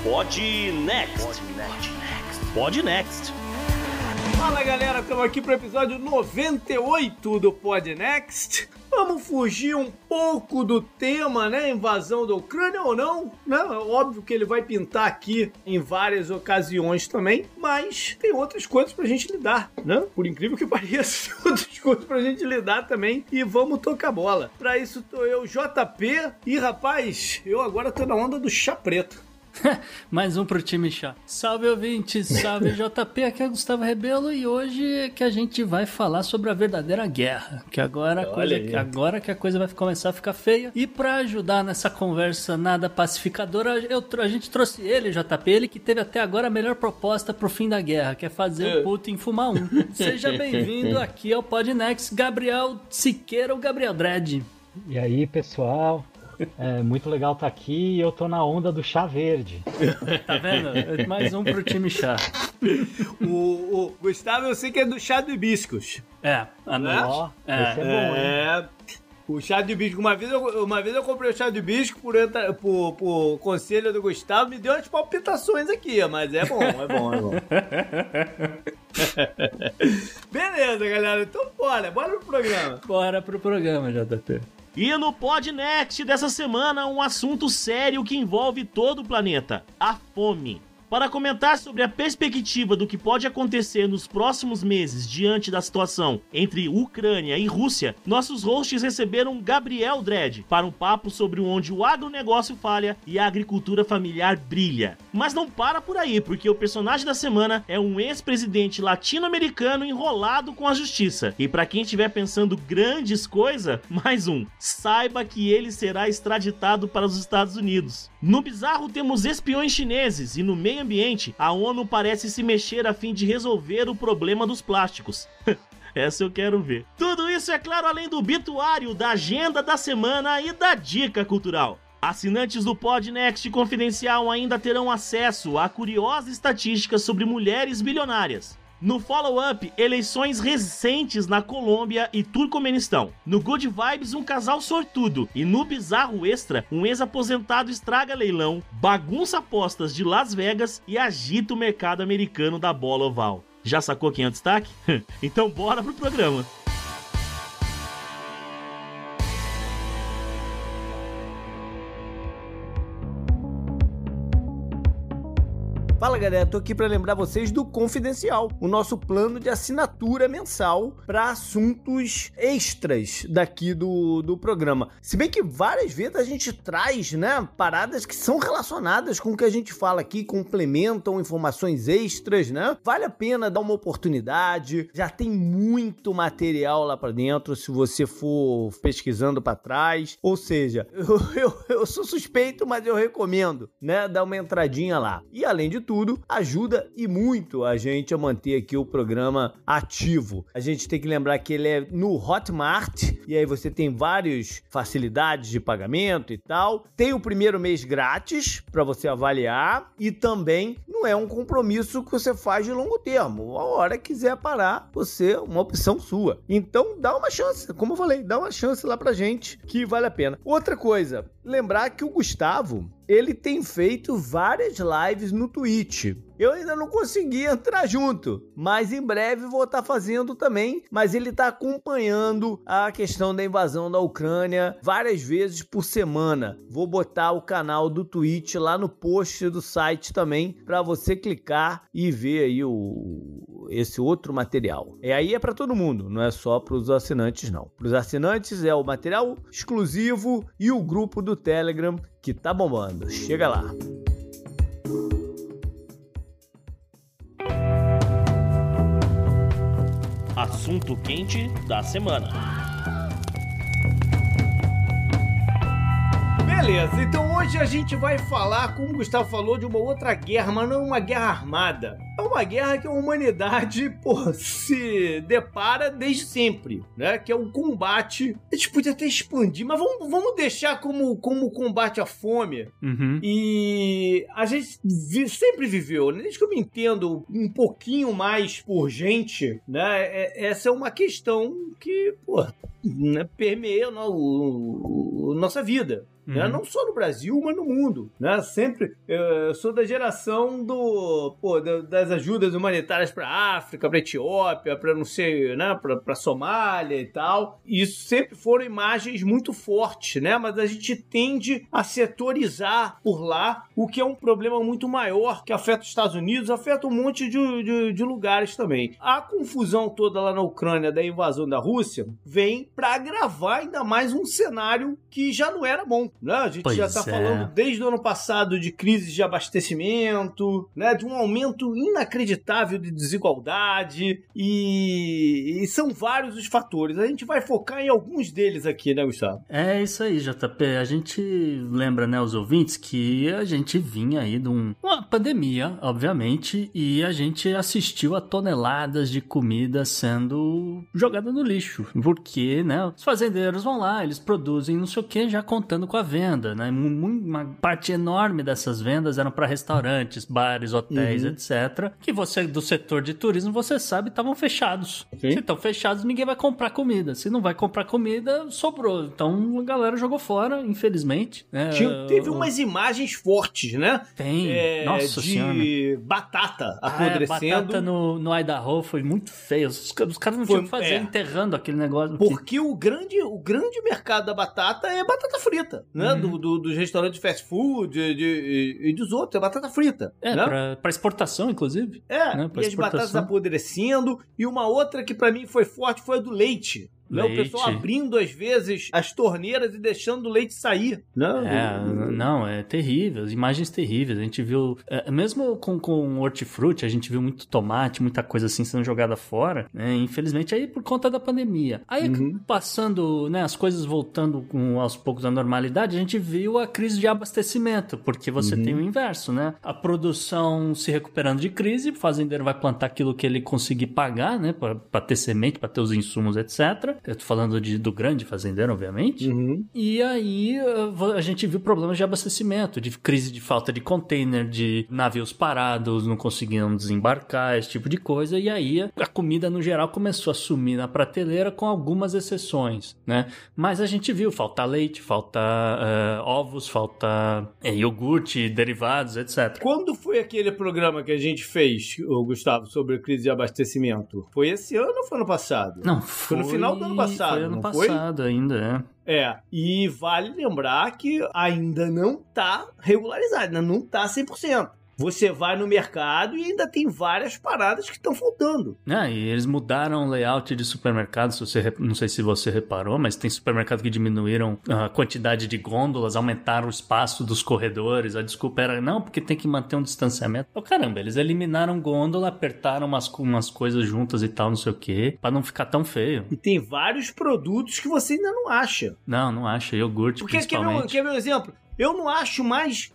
Pod Next. Pod Next. Fala galera, estamos aqui para o episódio 98 do Pod Next. Vamos fugir um pouco do tema, né? Invasão da Ucrânia ou não, né? Óbvio que ele vai pintar aqui em várias ocasiões também, mas tem outras coisas pra gente lidar, né? Por incrível que pareça, tem outras coisas pra gente lidar também e vamos tocar bola. Pra isso tô eu, JP, e rapaz, eu agora tô na onda do chá preto. Mais um pro time chá. Salve ouvintes, salve JP, aqui é Gustavo Rebelo e hoje é que a gente vai falar sobre a verdadeira guerra, que agora que a coisa vai começar a ficar feia. E pra ajudar nessa conversa nada pacificadora, a gente trouxe ele, JP, ele que teve até agora a melhor proposta pro fim da guerra, que é fazer o Putin fumar um. Seja bem-vindo aqui ao Podnext, Gabriel Siqueira, o Gabriel Dredd. E aí, pessoal? É muito legal estar aqui e eu tô na onda do chá verde. Tá vendo? Mais um pro time chá. O Gustavo, eu sei que é do chá de hibiscos. À noite. Esse é bom, hein? O chá de hibisco. Uma vez eu comprei o chá de hibisco por conselho do Gustavo, me deu umas palpitações aqui, mas é bom. Beleza, galera. Então bora pro programa. Bora pro programa, JP. E no Pod Next dessa semana, um assunto sério que envolve todo o planeta: a fome. Para comentar sobre a perspectiva do que pode acontecer nos próximos meses diante da situação entre Ucrânia e Rússia, nossos hosts receberam Gabriel Dredd para um papo sobre onde o agronegócio falha e a agricultura familiar brilha. Mas não para por aí, porque o personagem da semana é um ex-presidente latino-americano enrolado com a justiça. E para quem estiver pensando grandes coisas, mais um: saiba que ele será extraditado para os Estados Unidos. No bizarro temos espiões chineses e no meio ambiente, a ONU parece se mexer a fim de resolver o problema dos plásticos. Essa eu quero ver. Tudo isso, é claro, além do obituário, da agenda da semana e da dica cultural. Assinantes do Podnext Confidencial ainda terão acesso a curiosas estatísticas sobre mulheres bilionárias. No follow-up, eleições recentes na Colômbia e Turcomenistão. No Good Vibes, um casal sortudo. E no bizarro extra, um ex-aposentado estraga leilão, bagunça apostas de Las Vegas e agita o mercado americano da bola oval. Já sacou quem é o destaque? Então bora pro programa. Fala galera, tô aqui para lembrar vocês do Confidencial, o nosso plano de assinatura mensal para assuntos extras daqui do programa. Se bem que várias vezes a gente traz, né, paradas que são relacionadas com o que a gente fala aqui, complementam informações extras, né? Vale a pena dar uma oportunidade, já tem muito material lá para dentro se você for pesquisando para trás. Ou seja, eu sou suspeito, mas eu recomendo, né, dar uma entradinha lá. E além de tudo, ajuda e muito a gente a manter aqui o programa ativo. A gente tem que lembrar que ele é no Hotmart, e aí você tem várias facilidades de pagamento e tal. Tem o primeiro mês grátis para você avaliar e também não é um compromisso que você faz de longo termo. A hora que quiser parar, uma opção sua. Então dá uma chance, como eu falei, dá uma chance lá pra gente que vale a pena. Outra coisa, lembrar que o Gustavo, ele tem feito várias lives no Twitch. Eu ainda não consegui entrar junto, mas em breve vou estar fazendo também. Mas ele está acompanhando a questão da invasão da Ucrânia várias vezes por semana. Vou botar o canal do Twitch lá no post do site também, para você clicar e ver aí esse outro material. Aí é para todo mundo, não é só para os assinantes não. Para os assinantes é o material exclusivo e o grupo do Telegram que tá bombando. Chega lá. Assunto quente da semana. Beleza, então hoje a gente vai falar, como o Gustavo falou, de uma outra guerra, mas não uma guerra armada. É uma guerra que a humanidade, se depara desde sempre, né? Que é o combate. A gente podia até expandir, mas vamos deixar como combate à fome. Uhum. E a gente sempre viveu, né? Desde que eu me entendo um pouquinho mais por gente, né? Essa é uma questão que, né, permeia nossa vida. Né? Não só no Brasil, mas no mundo. Né? Sempre eu sou da geração das ajudas humanitárias para a África, para a Etiópia, para não sei, né, para Somália e tal. E isso sempre foram imagens muito fortes, né? Mas a gente tende a setorizar por lá, o que é um problema muito maior que afeta os Estados Unidos, afeta um monte de lugares também. A confusão toda lá na Ucrânia da invasão da Rússia vem para agravar ainda mais um cenário que já não era bom. Né? A gente já está falando desde o ano passado de crises de abastecimento, né? De um aumento inacreditável de desigualdade e são vários os fatores. A gente vai focar em alguns deles aqui, né, Gustavo? É isso aí, JP. A gente lembra, né, os ouvintes, que a gente vinha aí de uma pandemia, obviamente, e a gente assistiu a toneladas de comida sendo jogada no lixo, porque, né, os fazendeiros vão lá, eles produzem não sei o que, já contando com a venda, né? Uma parte enorme dessas vendas eram para restaurantes, bares, hotéis, etc. Que você, do setor de turismo, você sabe, estavam fechados. Sim. Se estão fechados, ninguém vai comprar comida. Se não vai comprar comida, sobrou. Então a galera jogou fora, infelizmente. Teve umas imagens fortes, né? Tem. Nossa senhora. De batata apodrecendo. Batata no Idaho foi muito feio. Os caras não tinham o que fazer enterrando aquele negócio. Porque o grande mercado da batata é batata frita. Né? Dos restaurantes de fast food e dos outros, é batata frita. Né? Pra exportação, inclusive. Né? E as batatas apodrecendo. E uma outra que pra mim foi forte foi a do leite. Né? O pessoal abrindo, às vezes, as torneiras e deixando o leite sair. Não, é terrível. Imagens terríveis. A gente viu, mesmo com hortifruti, a gente viu muito tomate, muita coisa assim sendo jogada fora. Né? Infelizmente, aí por conta da pandemia. Aí, passando, né, as coisas voltando aos poucos à normalidade, a gente viu a crise de abastecimento, porque você tem o inverso, né? A produção se recuperando de crise, o fazendeiro vai plantar aquilo que ele conseguir pagar, né? Pra ter semente, pra ter os insumos, etc. Eu tô falando do grande fazendeiro, obviamente. E aí a gente viu problemas de abastecimento, de crise de falta de container, de navios parados, não conseguiam desembarcar, esse tipo de coisa. E aí a comida, no geral, começou a sumir na prateleira, com algumas exceções, né? Mas a gente viu falta leite, falta ovos, falta iogurte, derivados, etc. Quando foi aquele programa que a gente fez, Gustavo, sobre a crise de abastecimento? Foi esse ano ou foi ano passado? Não, foi no final do ano passado. Foi ano passado ainda, e vale lembrar que ainda não tá regularizado, ainda não tá 100%. Você vai no mercado e ainda tem várias paradas que estão faltando. E eles mudaram o layout de supermercados, não sei se você reparou, mas tem supermercado que diminuíram a quantidade de gôndolas, aumentaram o espaço dos corredores. A desculpa era, não, porque tem que manter um distanciamento. Caramba, eles eliminaram gôndola, apertaram umas coisas juntas e tal, não sei o quê, pra não ficar tão feio. E tem vários produtos que você ainda não acha. Não acha. Iogurte, principalmente. Quer ver um exemplo? Eu não acho mais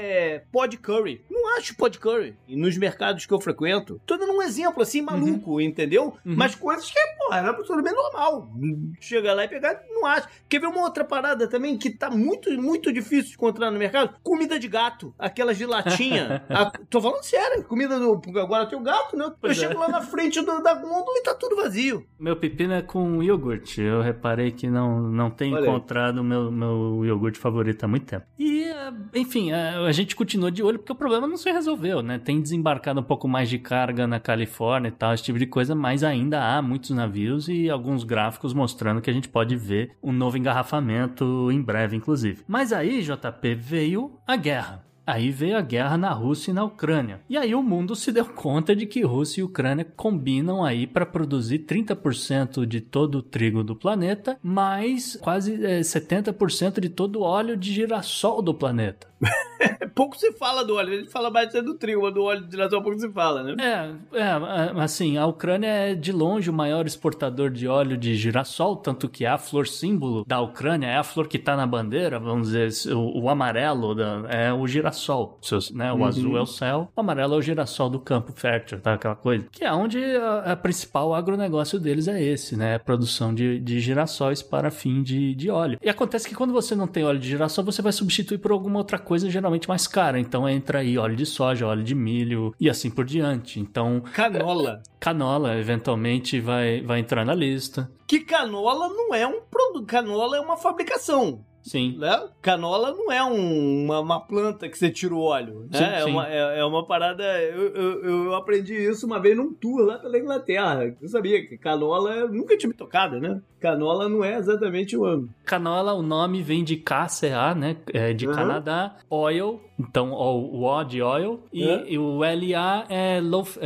pó de curry. Não acho pó de curry. E nos mercados que eu frequento, tô dando um exemplo assim, maluco, entendeu? Mas coisas que, era absolutamente normal. Chega lá e pegar, não acho. Quer ver uma outra parada também que tá muito, muito difícil de encontrar no mercado? Comida de gato. Aquelas de latinha. Tô falando sério. Comida porque agora tem o gato, né? Eu chego lá na frente da gôndola e tá tudo vazio. Meu pepino é com iogurte. Eu reparei que não tenho encontrado o meu iogurte favorito há muito tempo. E, enfim, a gente continua de olho porque o problema não se resolveu, né? Tem desembarcado um pouco mais de carga na Califórnia e tal, esse tipo de coisa, mas ainda há muitos navios e alguns gráficos mostrando que a gente pode ver um novo engarrafamento em breve, inclusive. Mas aí, JP, veio a guerra. Aí veio a guerra na Rússia e na Ucrânia. E aí o mundo se deu conta de que Rússia e Ucrânia combinam aí para produzir 30% de todo o trigo do planeta, mais quase 70% de todo o óleo de girassol do planeta. Pouco se fala do óleo, a gente fala mais do trigo, mas do óleo de girassol pouco se fala, né? Assim, a Ucrânia é de longe o maior exportador de óleo de girassol, tanto que a flor símbolo da Ucrânia é a flor que tá na bandeira, vamos dizer, o amarelo é o girassol, né? O azul é o céu, o amarelo é o girassol do campo fértil, tá? Aquela coisa. Que é onde a principal agronegócio deles é esse, né? A produção de girassóis para fim de óleo. E acontece que quando você não tem óleo de girassol, você vai substituir por alguma outra coisa coisa geralmente mais cara. Então entra aí óleo de soja, óleo de milho e assim por diante. Então... Canola, eventualmente, vai entrar na lista. Que canola não é um produto, canola é uma fabricação. Sim. Né? Canola não é uma planta que você tira o óleo. Né? Sim. É uma parada... Eu aprendi isso uma vez num tour lá pela Inglaterra. Eu sabia que canola... Eu nunca tinha me tocado, né? Canola não é exatamente o ano. Canola, o nome vem de KCA, né? De Canadá. Oil, então o O de oil. E o LA é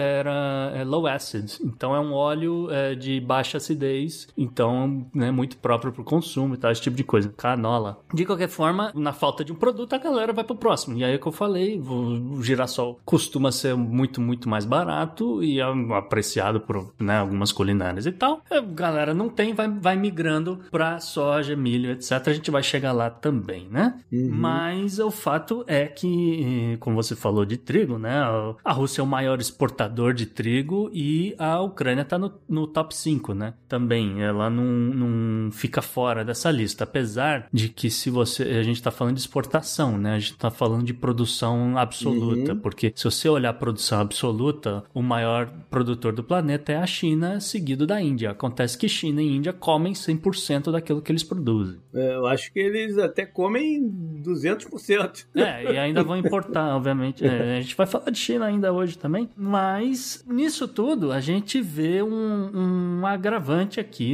low acid. Então é um óleo de baixa acidez. Então, né, muito próprio para o consumo e tal, esse tipo de coisa. Canola. De qualquer forma, na falta de um produto, a galera vai pro próximo. E aí é que eu falei, o girassol costuma ser muito, muito mais barato e é apreciado por, né, algumas culinárias e tal. A galera não tem, vai migrando pra soja, milho, etc. A gente vai chegar lá também, né? Uhum. Mas o fato é que, como você falou de trigo, né? A Rússia é o maior exportador de trigo e a Ucrânia tá no top 5, né? Também, ela não fica fora dessa lista, apesar de que a gente tá falando de exportação, né? A gente tá falando de produção absoluta, porque se você olhar a produção absoluta, o maior produtor do planeta é a China, seguido da Índia. Acontece que China e Índia comem 100% daquilo que eles produzem. Eu acho que eles até comem 200%. E ainda vão importar, obviamente. A gente vai falar de China ainda hoje também, mas nisso tudo a gente vê um agravante aqui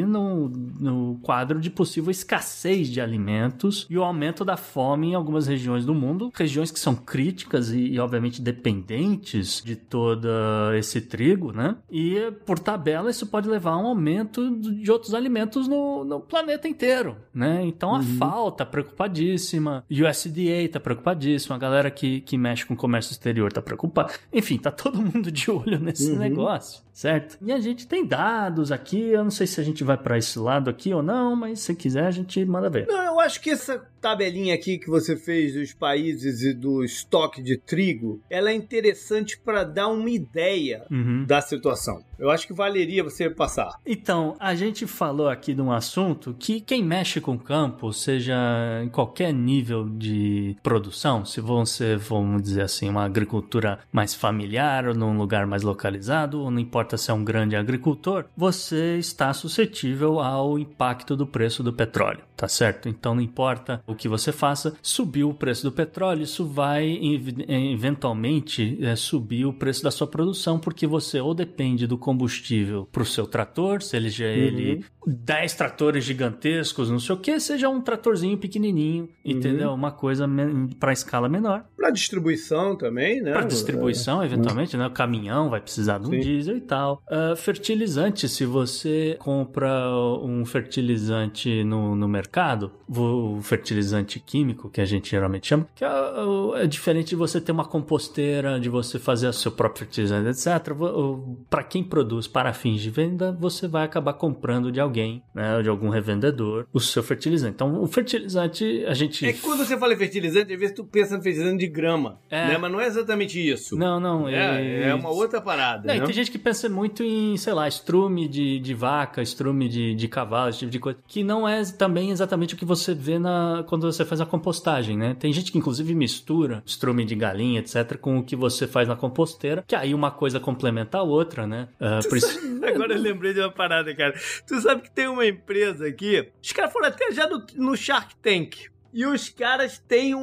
no quadro de possível escassez de alimentos e o aumento da fome em algumas regiões do mundo, regiões que são críticas e obviamente dependentes de todo esse trigo, né? E por tabela isso pode levar a um aumento de outros alimentos no planeta inteiro, né? Então a FAO tá preocupadíssima, USDA tá preocupadíssima, a galera que mexe com comércio exterior tá preocupada. Enfim, tá todo mundo de olho nesse negócio, certo? E a gente tem dados aqui, eu não sei se a gente vai para esse lado aqui ou não, mas se quiser a gente manda ver. Não, eu acho que essa tabelinha aqui que você fez dos países e do estoque de trigo, ela é interessante para dar uma ideia da situação. Eu acho que valeria você passar. Então, a gente falou aqui de um assunto que quem mexe com o campo, seja em qualquer nível de produção, se você, vamos dizer assim, uma agricultura mais familiar ou num lugar mais localizado, ou não importa se é um grande agricultor, você está suscetível ao impacto do preço do petróleo, tá certo? Então não importa o que você faça, subiu o preço do petróleo, isso vai eventualmente subir o preço da sua produção, porque você ou depende do combustível para o seu trator, seja ele 10 tratores gigantescos, não sei o que, seja um tratorzinho pequenininho, entendeu? Uma coisa para escala menor. Para distribuição também, né? Para distribuição, eventualmente, né? O caminhão vai precisar de um diesel e tal. Fertilizante, se você compra um fertilizante no mercado, o fertilizante químico, que a gente geralmente chama, que é diferente de você ter uma composteira, de você fazer o seu próprio fertilizante, etc. Para quem produz para fins de venda, você vai acabar comprando de alguém, né, de algum revendedor, o seu fertilizante. Então, o fertilizante, a gente... É que quando você fala em fertilizante, às vezes tu pensa no fertilizante de grama, né? Mas não é exatamente isso. Não. É uma outra parada, né? Tem gente que pensa muito em, sei lá, estrume de vaca, estrume de cavalo, esse tipo de coisa, que não é também exatamente o que você vê quando você faz a compostagem, né? Tem gente que, inclusive, mistura estrume de galinha, etc., com o que você faz na composteira, que aí uma coisa complementa a outra, né? Agora eu lembrei de uma parada, cara. Tu sabe que tem uma empresa aqui, os caras foram até já no Shark Tank, e os caras têm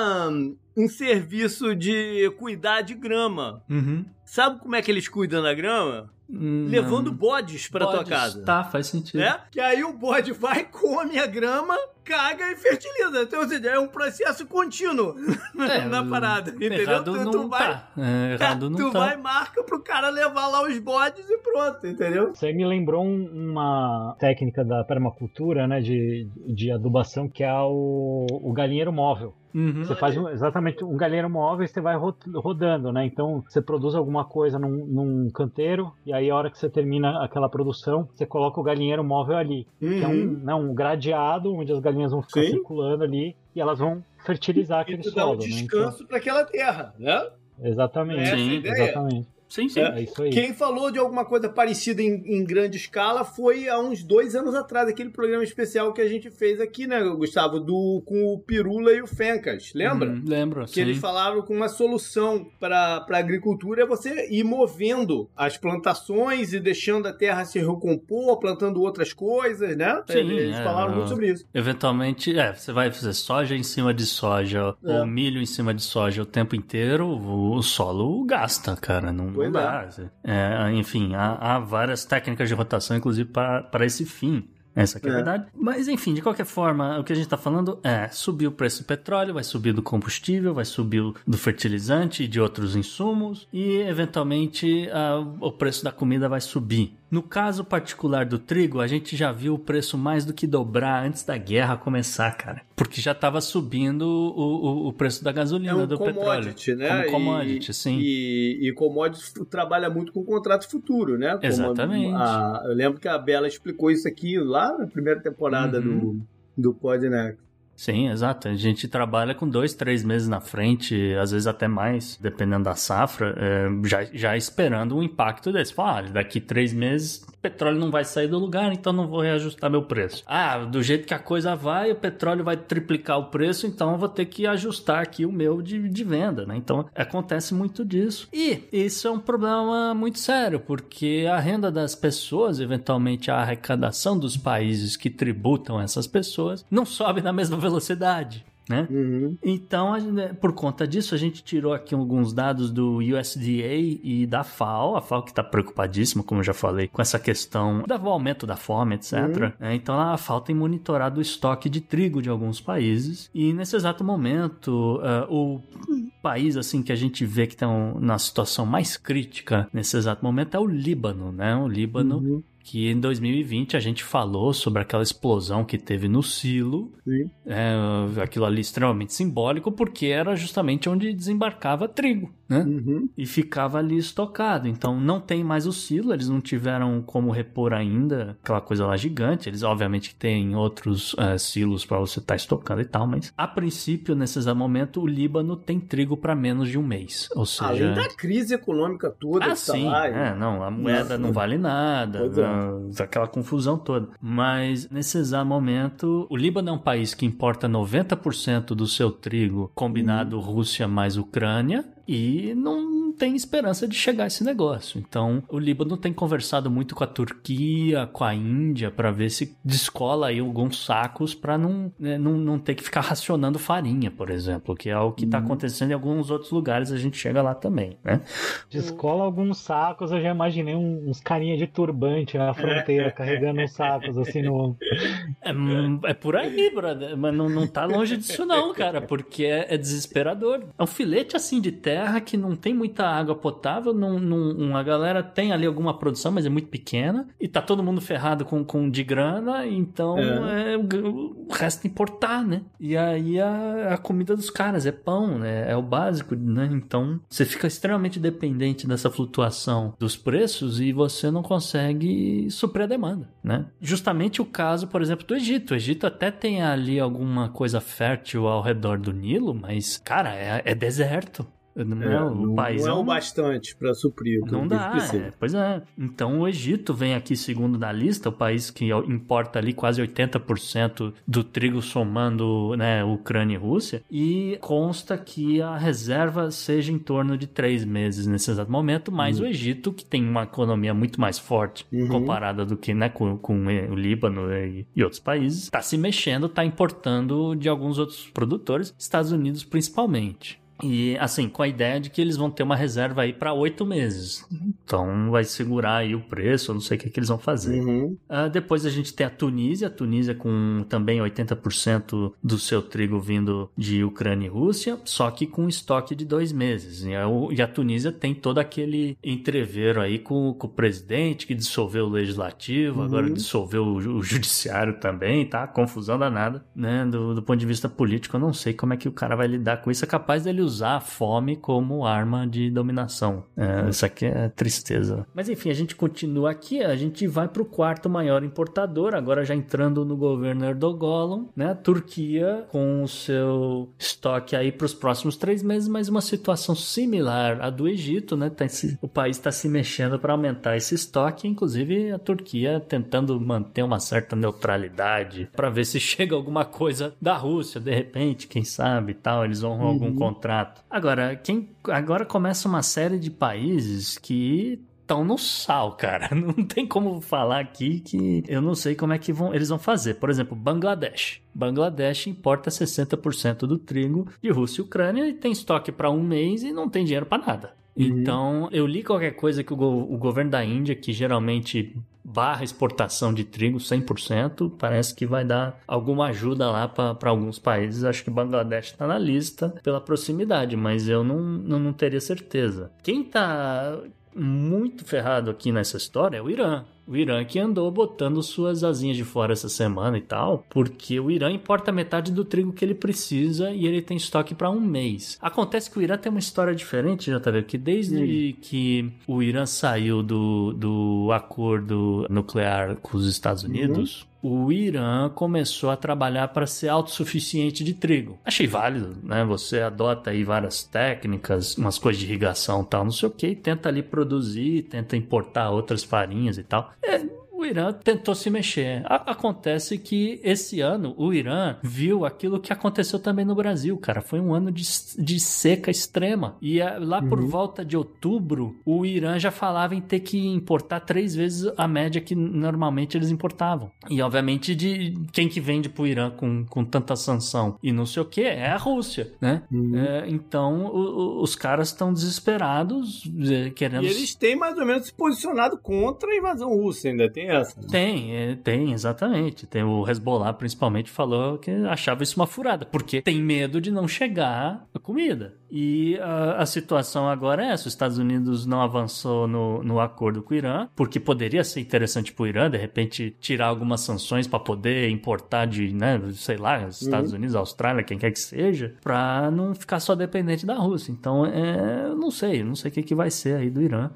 um serviço de cuidar de grama. Sabe como é que eles cuidam da grama? Levando bodes pra tua casa. Tá, faz sentido. Que aí o bode vai, come a grama, caga e fertiliza. Então, ou seja, é um processo contínuo na parada, entendeu? Errado não tá. Errado não tá. Tu vai e marca pro cara levar lá os bodes e pronto, entendeu? Isso aí me lembrou uma técnica da permacultura, né, de adubação, que é o galinheiro móvel. Você faz exatamente um galinheiro móvel e você vai rodando, né? Então você produz alguma coisa num canteiro e aí a hora que você termina aquela produção, você coloca o galinheiro móvel ali. Que é um gradeado onde as galinhas vão ficar circulando ali e elas vão fertilizar aquele solo. E dá um descanso para aquela terra, né? Exatamente. Exatamente. Sim. É isso aí. Quem falou de alguma coisa parecida em grande escala foi há uns 2 anos atrás, aquele programa especial que a gente fez aqui, né, Gustavo? Com o Pirula e o Fencas, lembra? Lembro, que eles falavam que uma solução para a agricultura é você ir movendo as plantações e deixando a terra se recompor, plantando outras coisas, né? Sim, eles falaram muito sobre isso. Eventualmente, você vai fazer soja em cima de soja ou milho em cima de soja o tempo inteiro, o solo gasta, cara, não dá. Enfim, há várias técnicas de rotação, inclusive para esse fim. Essa aqui é a verdade. Mas, enfim, de qualquer forma, o que a gente tá falando é subir o preço do petróleo, vai subir do combustível, vai subir do fertilizante e de outros insumos e, eventualmente, o preço da comida vai subir. No caso particular do trigo, a gente já viu o preço mais do que dobrar antes da guerra começar, cara. Porque já estava subindo o preço da gasolina, do petróleo. Né? Como commodity, sim. E commodity trabalha muito com contrato futuro, né? Exatamente. Eu lembro que a Bela explicou isso aqui lá na primeira temporada do Podnext. Sim, exato. A gente trabalha com 2, 3 meses na frente, às vezes até mais, dependendo da safra, já esperando um impacto desse. Fala, daqui 3 meses o petróleo não vai sair do lugar, então não vou reajustar meu preço. Do jeito que a coisa vai, o petróleo vai triplicar o preço, então eu vou ter que ajustar aqui o meu de venda, né? Então acontece muito disso. E isso é um problema muito sério, porque a renda das pessoas, eventualmente a arrecadação dos países que tributam essas pessoas, não sobe na mesma velocidade, né? Então, por conta disso, a gente tirou aqui alguns dados do USDA e da FAO, a FAO que está preocupadíssima, como eu já falei, com essa questão do aumento da fome, etc. Então, a FAO tem monitorado o estoque de trigo de alguns países e, nesse exato momento, o país assim que a gente vê que está na situação mais crítica nesse exato momento é o Líbano, né? O Líbano que em 2020 a gente falou sobre aquela explosão que teve no silo. Aquilo ali extremamente simbólico, porque era justamente onde desembarcava trigo, né? E ficava ali estocado. Então não tem mais o silo, eles não tiveram como repor ainda aquela coisa lá gigante. Eles obviamente têm outros silos para você estar estocando e tal, mas a princípio, nesse exato momento, o Líbano tem trigo para menos de um mês. Ou seja, além da crise econômica toda que sim, tá lá. Não, a moeda não vale nada, aquela confusão toda. Mas nesse exato momento, o Líbano é um país que importa 90% do seu trigo combinado Rússia mais Ucrânia e não tem esperança de chegar a esse negócio. Então, o Líbano tem conversado muito com a Turquia, com a Índia, para ver se descola aí alguns sacos para não ter que ficar racionando farinha, por exemplo, que é o que está acontecendo em alguns outros lugares, a gente chega lá também, né? Descola alguns sacos, eu já imaginei uns carinha de turbante na fronteira, carregando uns sacos assim no... É por aí, brother, mas não tá longe disso não, cara, porque é desesperador. É um filete assim de terra que não tem muita água potável, a galera tem ali alguma produção, mas é muito pequena, e tá todo mundo ferrado de grana, então o resto é importar, né? E aí a comida dos caras é pão, né? É o básico, né? Então você fica extremamente dependente dessa flutuação dos preços e você não consegue suprir a demanda, né? Justamente o caso, por exemplo, do Egito. O Egito até tem ali alguma coisa fértil ao redor do Nilo, mas, cara, é deserto. O país não é o bastante para suprir o que não dá, pois é. Então o Egito vem aqui segundo na lista, o país que importa ali quase 80% do trigo somando, né, Ucrânia e Rússia, e consta que a reserva seja em torno de 3 meses nesse exato momento, mas o Egito, que tem uma economia muito mais forte comparada do que, né, com o Líbano e outros países, está se mexendo, está importando de alguns outros produtores, Estados Unidos principalmente. E, assim, com a ideia de que eles vão ter uma reserva aí para 8 meses. Então, vai segurar aí o preço, eu não sei o que eles vão fazer. Depois a gente tem a Tunísia com também 80% do seu trigo vindo de Ucrânia e Rússia, só que com estoque de 2 meses. E a Tunísia tem todo aquele entreveiro aí com o presidente que dissolveu o legislativo, agora dissolveu o judiciário também, tá? Confusão danada, né? Do ponto de vista político, eu não sei como é que o cara vai lidar com isso. É capaz dele usar a fome como arma de dominação. Isso aqui é tristeza. Mas enfim, a gente continua aqui, a gente vai para o quarto maior importador, agora já entrando no governo Erdogan, né? A Turquia com o seu estoque aí para os próximos 3 meses, mas uma situação similar à do Egito, né? O país está se mexendo para aumentar esse estoque, inclusive a Turquia tentando manter uma certa neutralidade para ver se chega alguma coisa da Rússia, de repente, quem sabe, tal, eles honram algum contrato. Agora começa uma série de países que estão no sal, cara. Não tem como falar aqui que eu não sei como é que eles vão fazer. Por exemplo, Bangladesh. Bangladesh importa 60% do trigo de Rússia e Ucrânia e tem estoque para 1 mês e não tem dinheiro para nada. Então, eu li qualquer coisa que o governo da Índia, que geralmente barra exportação de trigo 100%, parece que vai dar alguma ajuda lá para alguns países. Acho que Bangladesh está na lista pela proximidade, mas eu não teria certeza. Quem está muito ferrado aqui nessa história é o Irã. O Irã que andou botando suas asinhas de fora essa semana e tal, porque o Irã importa metade do trigo que ele precisa e ele tem estoque para 1 mês. Acontece que o Irã tem uma história diferente, já tá vendo? Que desde que o Irã saiu do acordo nuclear com os Estados Unidos, o Irã começou a trabalhar para ser autossuficiente de trigo. Achei válido, né? Você adota aí várias técnicas, umas coisas de irrigação e tal, não sei o que, e tenta ali produzir, tenta importar outras farinhas e tal. O Irã tentou se mexer. Acontece que esse ano o Irã viu aquilo que aconteceu também no Brasil, cara. Foi um ano de seca extrema. E lá por volta de outubro, o Irã já falava em ter que importar 3 vezes a média que normalmente eles importavam. E obviamente de quem que vende pro Irã com tanta sanção e não sei o que é a Rússia, né? Então os caras estão desesperados, querendo... E eles têm mais ou menos se posicionado contra a invasão russa, ainda tem essa. Tem, exatamente. Tem o Hezbollah, principalmente, falou que achava isso uma furada, porque tem medo de não chegar a comida. E a situação agora é essa. Os Estados Unidos não avançou no acordo com o Irã, porque poderia ser interessante para o Irã, de repente, tirar algumas sanções para poder importar de, né, sei lá, Estados Unidos, Austrália, quem quer que seja, para não ficar só dependente da Rússia. Então, eu não sei o que vai ser aí do Irã.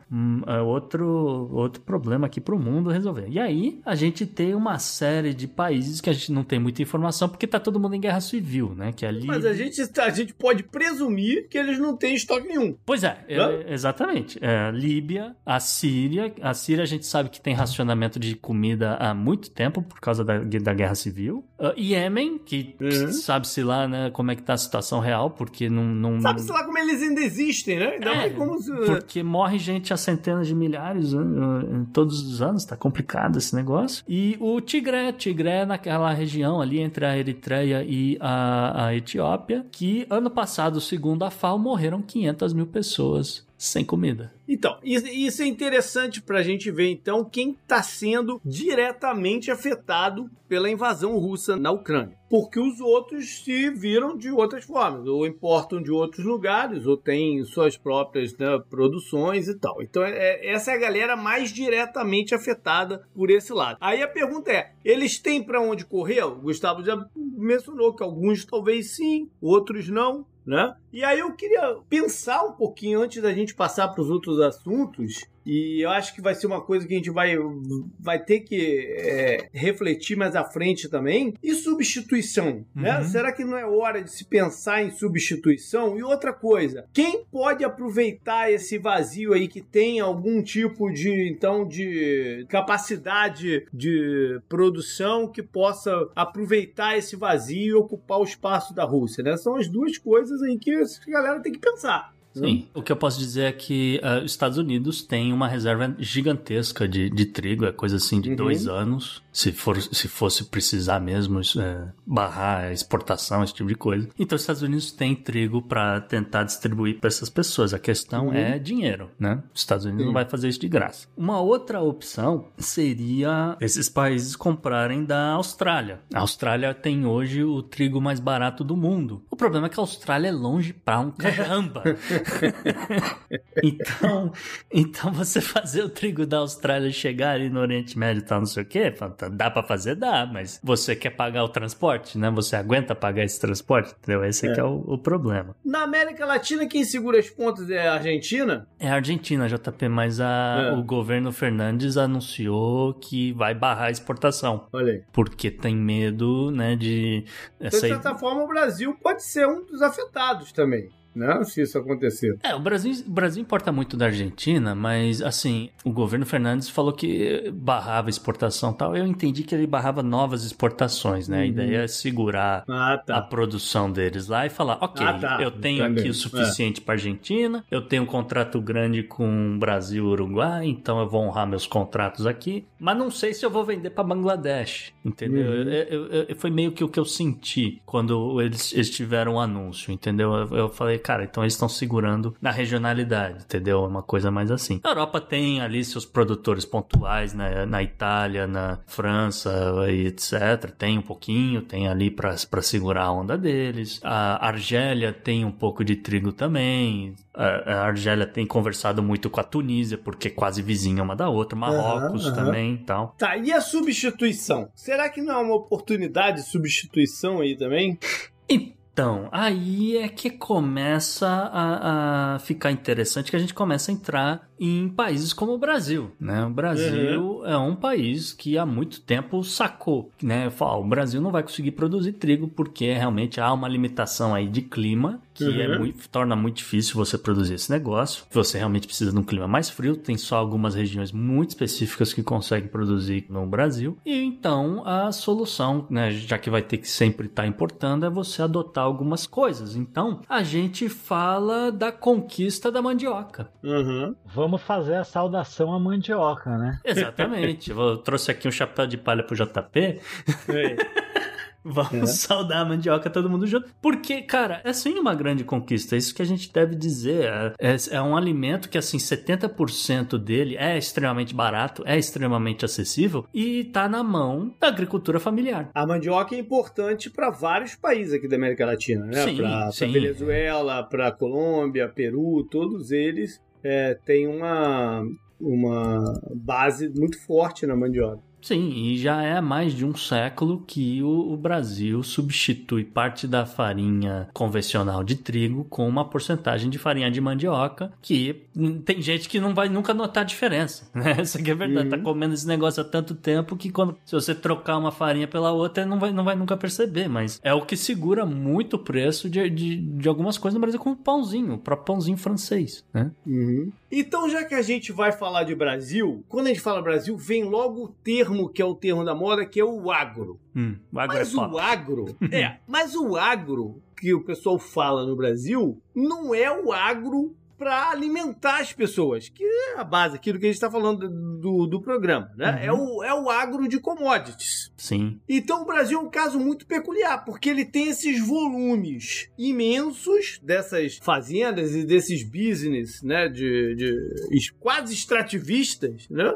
Outro problema aqui para o mundo resolver. E aí, a gente tem uma série de países que a gente não tem muita informação, porque tá todo mundo em guerra civil, né? Que é a Líbia. Mas a gente pode presumir que eles não têm estoque nenhum. Pois exatamente. Líbia, a Síria. A Síria a gente sabe que tem racionamento de comida há muito tempo, por causa da guerra civil. Iêmen, que sabe-se lá, né, como é que tá a situação real, porque não... Sabe-se lá como eles ainda existem, né? Porque morre gente a centenas de milhares todos os anos, tá complicado esse negócio. E o Tigré naquela região ali entre a Eritreia e a Etiópia, que ano passado, segundo a FAO, morreram 500 mil pessoas sem comida. Então, isso é interessante pra gente ver, então, quem está sendo diretamente afetado pela invasão russa na Ucrânia. Porque os outros se viram de outras formas, ou importam de outros lugares, ou têm suas próprias, né, produções e tal. Então, essa é a galera mais diretamente afetada por esse lado. Aí a pergunta é, eles têm pra onde correr? O Gustavo já mencionou que alguns talvez sim, outros não, né? E aí eu queria pensar um pouquinho antes da gente passar para os outros assuntos, e eu acho que vai ser uma coisa que a gente vai ter que refletir mais à frente também. E substituição, né? Será que não é hora de se pensar em substituição? E outra coisa, quem pode aproveitar esse vazio aí que tem algum tipo de capacidade de produção que possa aproveitar esse vazio e ocupar o espaço da Rússia, né? São as duas coisas aí que a galera tem que pensar. Sim, o que eu posso dizer é que os Estados Unidos tem uma reserva gigantesca de trigo, é coisa assim de 2 anos, se fosse precisar mesmo barrar a exportação, esse tipo de coisa. Então os Estados Unidos têm trigo para tentar distribuir para essas pessoas. A questão é dinheiro, né? Os Estados Unidos não vai fazer isso de graça. Uma outra opção seria esses países comprarem da Austrália. A Austrália tem hoje o trigo mais barato do mundo. O problema é que a Austrália é longe pra um caramba. Então você fazer o trigo da Austrália chegar ali no Oriente Médio e tal, não sei o quê, dá pra fazer? Dá, mas você quer pagar o transporte, né? Você aguenta pagar esse transporte, entendeu? Esse aqui é o problema. Na América Latina, quem segura as pontas é a Argentina? É a Argentina, JP, mas o governo Fernandes anunciou que vai barrar a exportação. Olha aí. Porque tem medo, né, de... De certa forma, o Brasil pode ser um dos afetados também. Não, se isso acontecer. O Brasil importa muito da Argentina, mas, assim, o governo Fernandes falou que barrava exportação e tal. Eu entendi que ele barrava novas exportações, né? A ideia é segurar a produção deles lá e falar, eu tenho aqui o suficiente para Argentina, eu tenho um contrato grande com Brasil e Uruguai, então eu vou honrar meus contratos aqui, mas não sei se eu vou vender para Bangladesh, entendeu? Foi meio que o que eu senti quando eles tiveram o anúncio, entendeu? Eu falei, cara, então eles estão segurando na regionalidade, entendeu? Uma coisa mais assim. A Europa tem ali seus produtores pontuais, né? Na Itália, na França e etc. Tem um pouquinho, tem ali para segurar a onda deles. A Argélia tem um pouco de trigo também. A Argélia tem conversado muito com a Tunísia, porque é quase vizinha uma da outra. Marrocos também e tal. Tá, e a substituição? Será que não é uma oportunidade de substituição aí também? Então, aí é que começa a ficar interessante, que a gente começa a entrar em países como o Brasil, né? O Brasil é um país que há muito tempo sacou, né? O Brasil não vai conseguir produzir trigo porque realmente há uma limitação aí de clima que torna muito difícil você produzir esse negócio. Você realmente precisa de um clima mais frio, tem só algumas regiões muito específicas que conseguem produzir no Brasil. E então a solução, né, já que vai ter que sempre estar importando, é você adotar algumas coisas. Então a gente fala da conquista da mandioca. Vamos fazer a saudação à mandioca, né? Exatamente. Eu trouxe aqui um chapéu de palha pro JP. Vamos saudar a mandioca todo mundo junto. Porque, cara, é sim uma grande conquista. É isso que a gente deve dizer. É um alimento que, assim, 70% dele é extremamente barato, é extremamente acessível e tá na mão da agricultura familiar. A mandioca é importante para vários países aqui da América Latina, né? Para Venezuela, para Colômbia, Peru, todos eles têm uma base muito forte na mandioca. Sim, e já é há mais de um século que o Brasil substitui parte da farinha convencional de trigo com uma porcentagem de farinha de mandioca, que tem gente que não vai nunca notar a diferença, né? Isso aqui é verdade, tá comendo esse negócio há tanto tempo que se você trocar uma farinha pela outra, não vai nunca perceber, mas é o que segura muito o preço de algumas coisas no Brasil, como o pãozinho, o próprio pãozinho francês, né? Então, já que a gente vai falar de Brasil, quando a gente fala Brasil, vem logo o termo que é o termo da moda, que é o agro. O agro mas o agro que o pessoal fala no Brasil não é o agro para alimentar as pessoas, que é a base aqui do que a gente está falando do programa, né? É o agro de commodities. Sim. Então o Brasil é um caso muito peculiar, porque ele tem esses volumes imensos dessas fazendas e desses business, né? De quase extrativistas, né?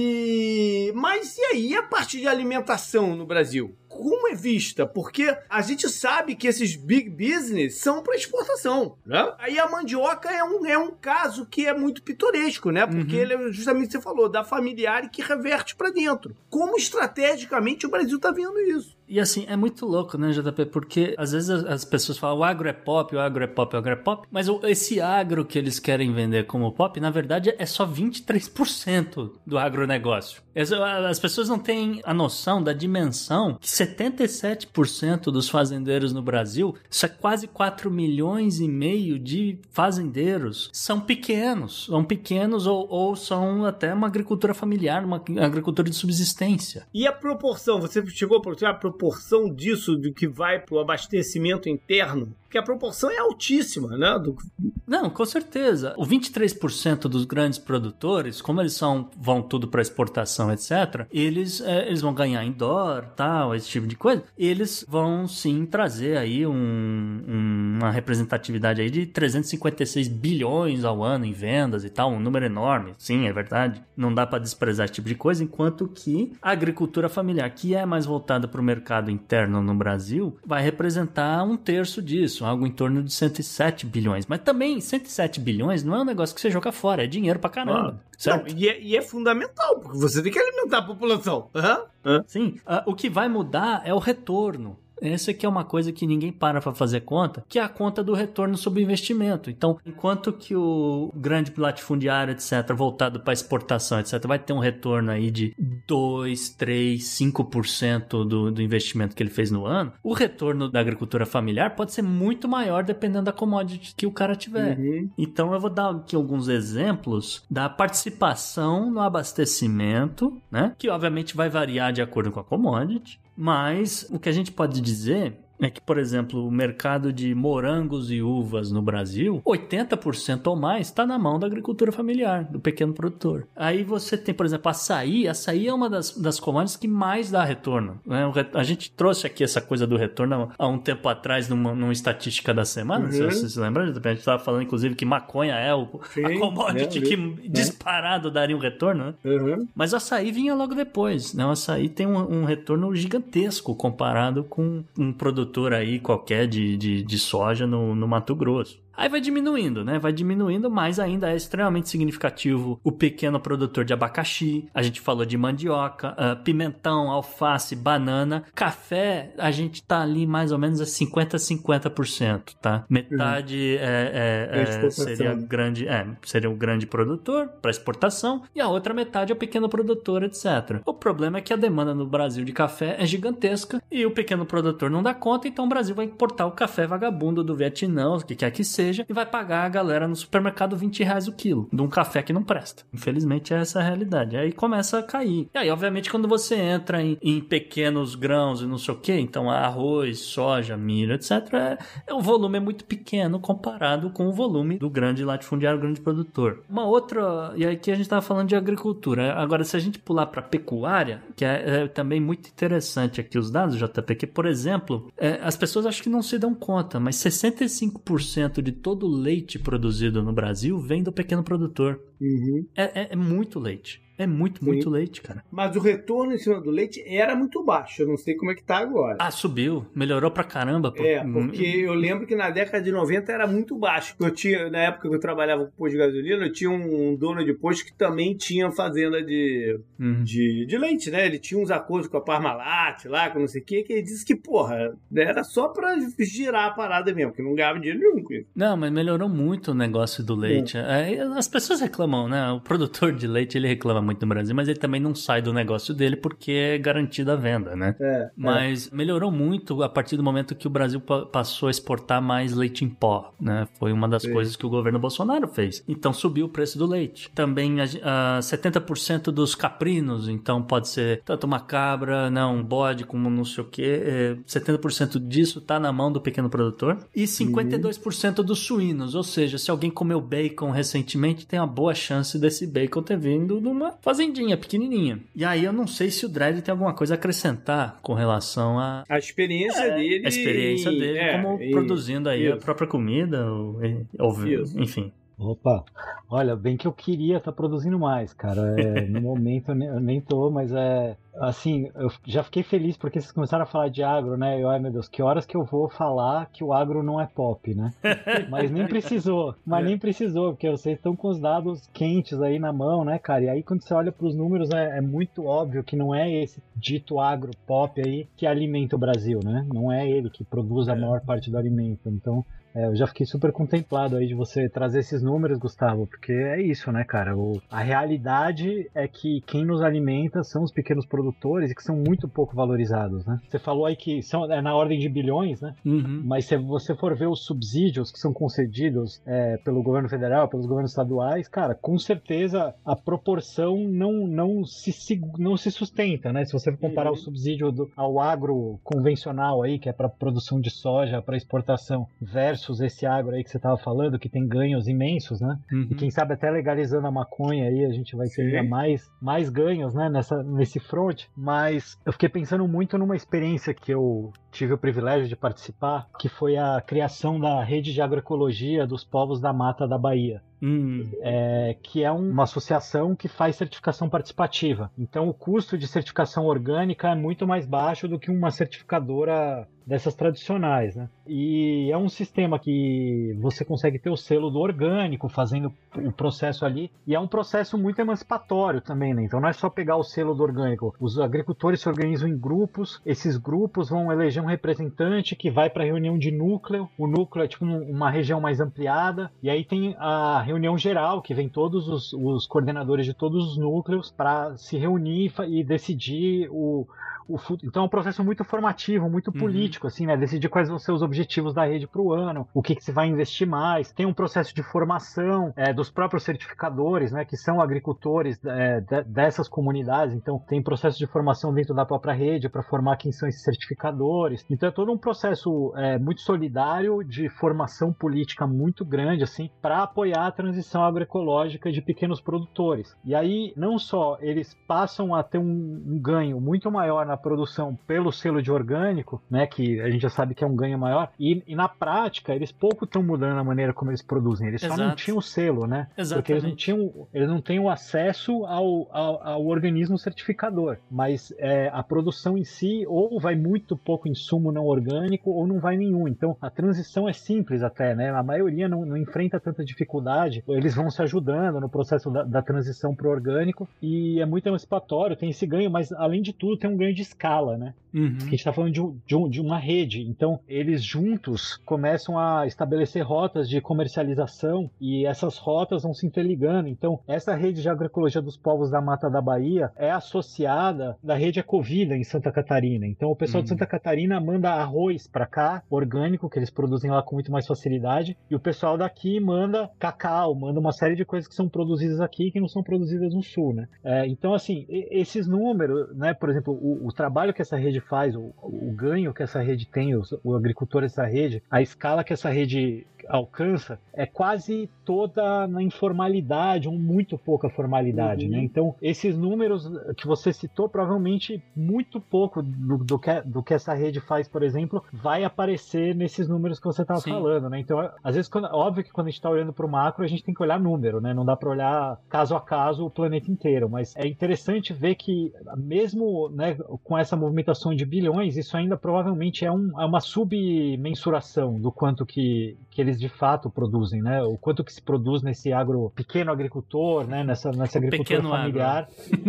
Mas e aí a parte de alimentação no Brasil? Como é vista? Porque a gente sabe que esses big business são para exportação, né? Aí a mandioca é um caso que é muito pitoresco, né? Porque ele é justamente o que você falou, da familiar e que reverte para dentro. Como estrategicamente o Brasil tá vendo isso? E assim, é muito louco, né, JP? Porque às vezes as pessoas falam o agro é pop, o agro é pop, o agro é pop, mas esse agro que eles querem vender como pop, na verdade, é só 23% do agronegócio. As pessoas não têm a noção da dimensão que 77% dos fazendeiros no Brasil, isso é quase 4,5 milhões de fazendeiros, são pequenos ou são até uma agricultura familiar, uma agricultura de subsistência. E a proporção, você chegou a proporção disso do que vai para o abastecimento interno? Porque a proporção é altíssima, né? Não, com certeza. O 23% dos grandes produtores, como eles vão tudo para exportação, etc., eles vão ganhar em dólar, tal, esse tipo de coisa. Eles vão, sim, trazer aí uma representatividade aí de 356 bilhões ao ano em vendas e tal, um número enorme. Sim, é verdade. Não dá para desprezar esse tipo de coisa, enquanto que a agricultura familiar, que é mais voltada para o mercado interno no Brasil, vai representar 1/3 disso. isso, algo em torno de 107 bilhões. Mas também, 107 bilhões não é um negócio que você joga fora, é dinheiro pra caramba. Certo? Não, e é fundamental, porque você tem que alimentar a população. Sim, o que vai mudar é o retorno. Essa aqui é uma coisa que ninguém para fazer conta, que é a conta do retorno sobre investimento. Então, enquanto que o grande latifundiário, etc., voltado para exportação, etc., vai ter um retorno aí de 2, 3, 5% do investimento que ele fez no ano, o retorno da agricultura familiar pode ser muito maior dependendo da commodity que o cara tiver. Então, eu vou dar aqui alguns exemplos da participação no abastecimento, né? Que obviamente vai variar de acordo com a commodity. Mas o que a gente pode dizer é que, por exemplo, o mercado de morangos e uvas no Brasil, 80% ou mais está na mão da agricultura familiar, do pequeno produtor. Aí você tem, por exemplo, açaí. Açaí é uma das commodities que mais dá retorno, né? A gente trouxe aqui essa coisa do retorno há um tempo atrás numa estatística da semana, se você se lembra? A gente estava falando, inclusive, que maconha é a commodity que disparado daria um retorno, né? Mas o açaí vinha logo depois, né? O açaí tem um retorno gigantesco comparado com um produtor aí qualquer de soja no Mato Grosso. Aí vai diminuindo, né? Vai diminuindo, mas ainda é extremamente significativo o pequeno produtor de abacaxi. A gente falou de mandioca, pimentão, alface, banana. Café, a gente tá ali mais ou menos a 50%, tá? Metade seria o grande produtor para exportação e a outra metade é o pequeno produtor, etc. O problema é que a demanda no Brasil de café é gigantesca e o pequeno produtor não dá conta, então o Brasil vai importar o café vagabundo do Vietnã, o que quer que seja, e vai pagar a galera no supermercado R$20 o quilo de um café que não presta. Infelizmente, essa é a realidade. Aí começa a cair. E aí, obviamente, quando você entra em pequenos grãos e não sei o que, então arroz, soja, milho, etc., o volume é muito pequeno comparado com o volume do grande latifundiário, grande produtor. Uma outra, e aqui a gente estava falando de agricultura. Agora, se a gente pular para pecuária, que é também muito interessante aqui os dados, JP, que, por exemplo, as pessoas acho que não se dão conta, mas 65% de todo o leite produzido no Brasil vem do pequeno produtor. É muito leite. É muito leite, cara. Mas o retorno em cima do leite era muito baixo. Eu não sei como é que tá agora. Ah, subiu. Melhorou pra caramba. Porque eu lembro que na década de 90 era muito baixo. Na época que eu trabalhava com posto de gasolina, eu tinha um dono de posto que também tinha fazenda de leite, né? Ele tinha uns acordos com a Parmalat lá, com não sei o que ele disse que, porra, era só pra girar a parada mesmo, que não ganhava dinheiro nenhum com isso. Não, mas melhorou muito o negócio do leite. As pessoas reclamam, né? O produtor de leite, ele reclama muito no Brasil, mas ele também não sai do negócio dele porque é garantida a venda, né? Mas melhorou muito a partir do momento que o Brasil passou a exportar mais leite em pó, né? Foi uma das coisas que o governo Bolsonaro fez. Então subiu o preço do leite. Também 70% dos caprinos, então pode ser tanto uma cabra, um bode, como não sei o que, 70% disso tá na mão do pequeno produtor. E 52% dos suínos, ou seja, se alguém comeu bacon recentemente, tem uma boa chance desse bacon ter vindo de uma fazendinha pequenininha. E aí eu não sei se o Dredd tem alguma coisa a acrescentar com relação a experiência dele. A experiência dele como produzindo aí a própria comida, enfim. Opa, olha, bem que eu queria estar produzindo mais, cara. No momento eu nem tô, mas assim, eu já fiquei feliz porque vocês começaram a falar de agro, né? Ai meu Deus, que horas que eu vou falar que o agro não é pop, né? Mas nem precisou, porque vocês estão com os dados quentes aí na mão, né, cara? E aí quando você olha para os números é muito óbvio que não é esse dito agro pop aí que alimenta o Brasil, né? Não é ele que produz a maior parte do alimento, então... eu já fiquei super contemplado aí de você trazer esses números, Gustavo, porque é isso, né, cara? A realidade é que quem nos alimenta são os pequenos produtores e que são muito pouco valorizados, né? Você falou aí que são na ordem de bilhões, né? Mas se você for ver os subsídios que são concedidos pelo governo federal, pelos governos estaduais, cara, com certeza a proporção não se sustenta, né? Se você for comparar o subsídio ao agro convencional aí, que é para produção de soja, para exportação, versus esse agro aí que você estava falando, que tem ganhos imensos, né? E quem sabe até legalizando a maconha aí, a gente vai ter mais ganhos, né? Nesse front. Mas eu fiquei pensando muito numa experiência que eu tive o privilégio de participar, que foi a criação da rede de agroecologia dos povos da Mata da Bahia. que é uma associação que faz certificação participativa. Então o custo de certificação orgânica é muito mais baixo do que uma certificadora dessas tradicionais, né? E é um sistema que você consegue ter o selo do orgânico, fazendo o processo ali, e é um processo muito emancipatório também, né? Então não é só pegar o selo do orgânico, os agricultores se organizam em grupos, esses grupos vão eleger um representante que vai para a reunião de núcleo, o núcleo é tipo uma região mais ampliada, e aí tem a reunião geral, que vem todos os coordenadores de todos os núcleos para se reunir e decidir então é um processo muito formativo, muito político, assim, né? Decidir quais vão ser os objetivos da rede para o ano, o que se vai investir mais. Tem um processo de formação dos próprios certificadores, né? Que são agricultores dessas comunidades. Então tem processo de formação dentro da própria rede para formar quem são esses certificadores. Então é todo um processo muito solidário de formação política muito grande, assim, para apoiar a transição agroecológica de pequenos produtores. E aí não só eles passam a ter um ganho muito maior na produção pelo selo de orgânico, né, que a gente já sabe que é um ganho maior, e na prática eles pouco estão mudando a maneira como eles produzem, eles só não tinham o selo, né? Exatamente. Porque eles não têm o acesso ao organismo certificador, mas a produção em si ou vai muito pouco insumo não orgânico ou não vai nenhum, então a transição é simples até, né? A maioria não enfrenta tanta dificuldade, eles vão se ajudando no processo da transição para o orgânico e é muito emancipatório, tem esse ganho, mas além de tudo tem um ganho de escala, né? Que a gente está falando de uma rede. Então, eles juntos começam a estabelecer rotas de comercialização e essas rotas vão se interligando. Então, essa rede de agroecologia dos povos da Mata da Bahia é associada da rede Ecovida em Santa Catarina. Então, o pessoal de Santa Catarina manda arroz para cá, orgânico, que eles produzem lá com muito mais facilidade, e o pessoal daqui manda cacau, manda uma série de coisas que são produzidas aqui que não são produzidas no Sul, né? Então, assim, esses números, né, por exemplo, o trabalho que essa rede faz, o ganho que essa rede tem, o agricultor dessa rede, a escala que essa rede alcança é quase toda na informalidade ou muito pouca formalidade, né? Então esses números que você citou, provavelmente muito pouco do que essa rede faz, por exemplo, vai aparecer nesses números que você estava falando, né? Então às vezes, óbvio que quando a gente está olhando para o macro, a gente tem que olhar número, né? Não dá para olhar caso a caso o planeta inteiro, mas é interessante ver que mesmo, né, com essa movimentação de bilhões, isso ainda provavelmente é uma submensuração do quanto que eles de fato produzem, né? O quanto que se produz nesse pequeno agricultor, né? Nessa agricultura familiar.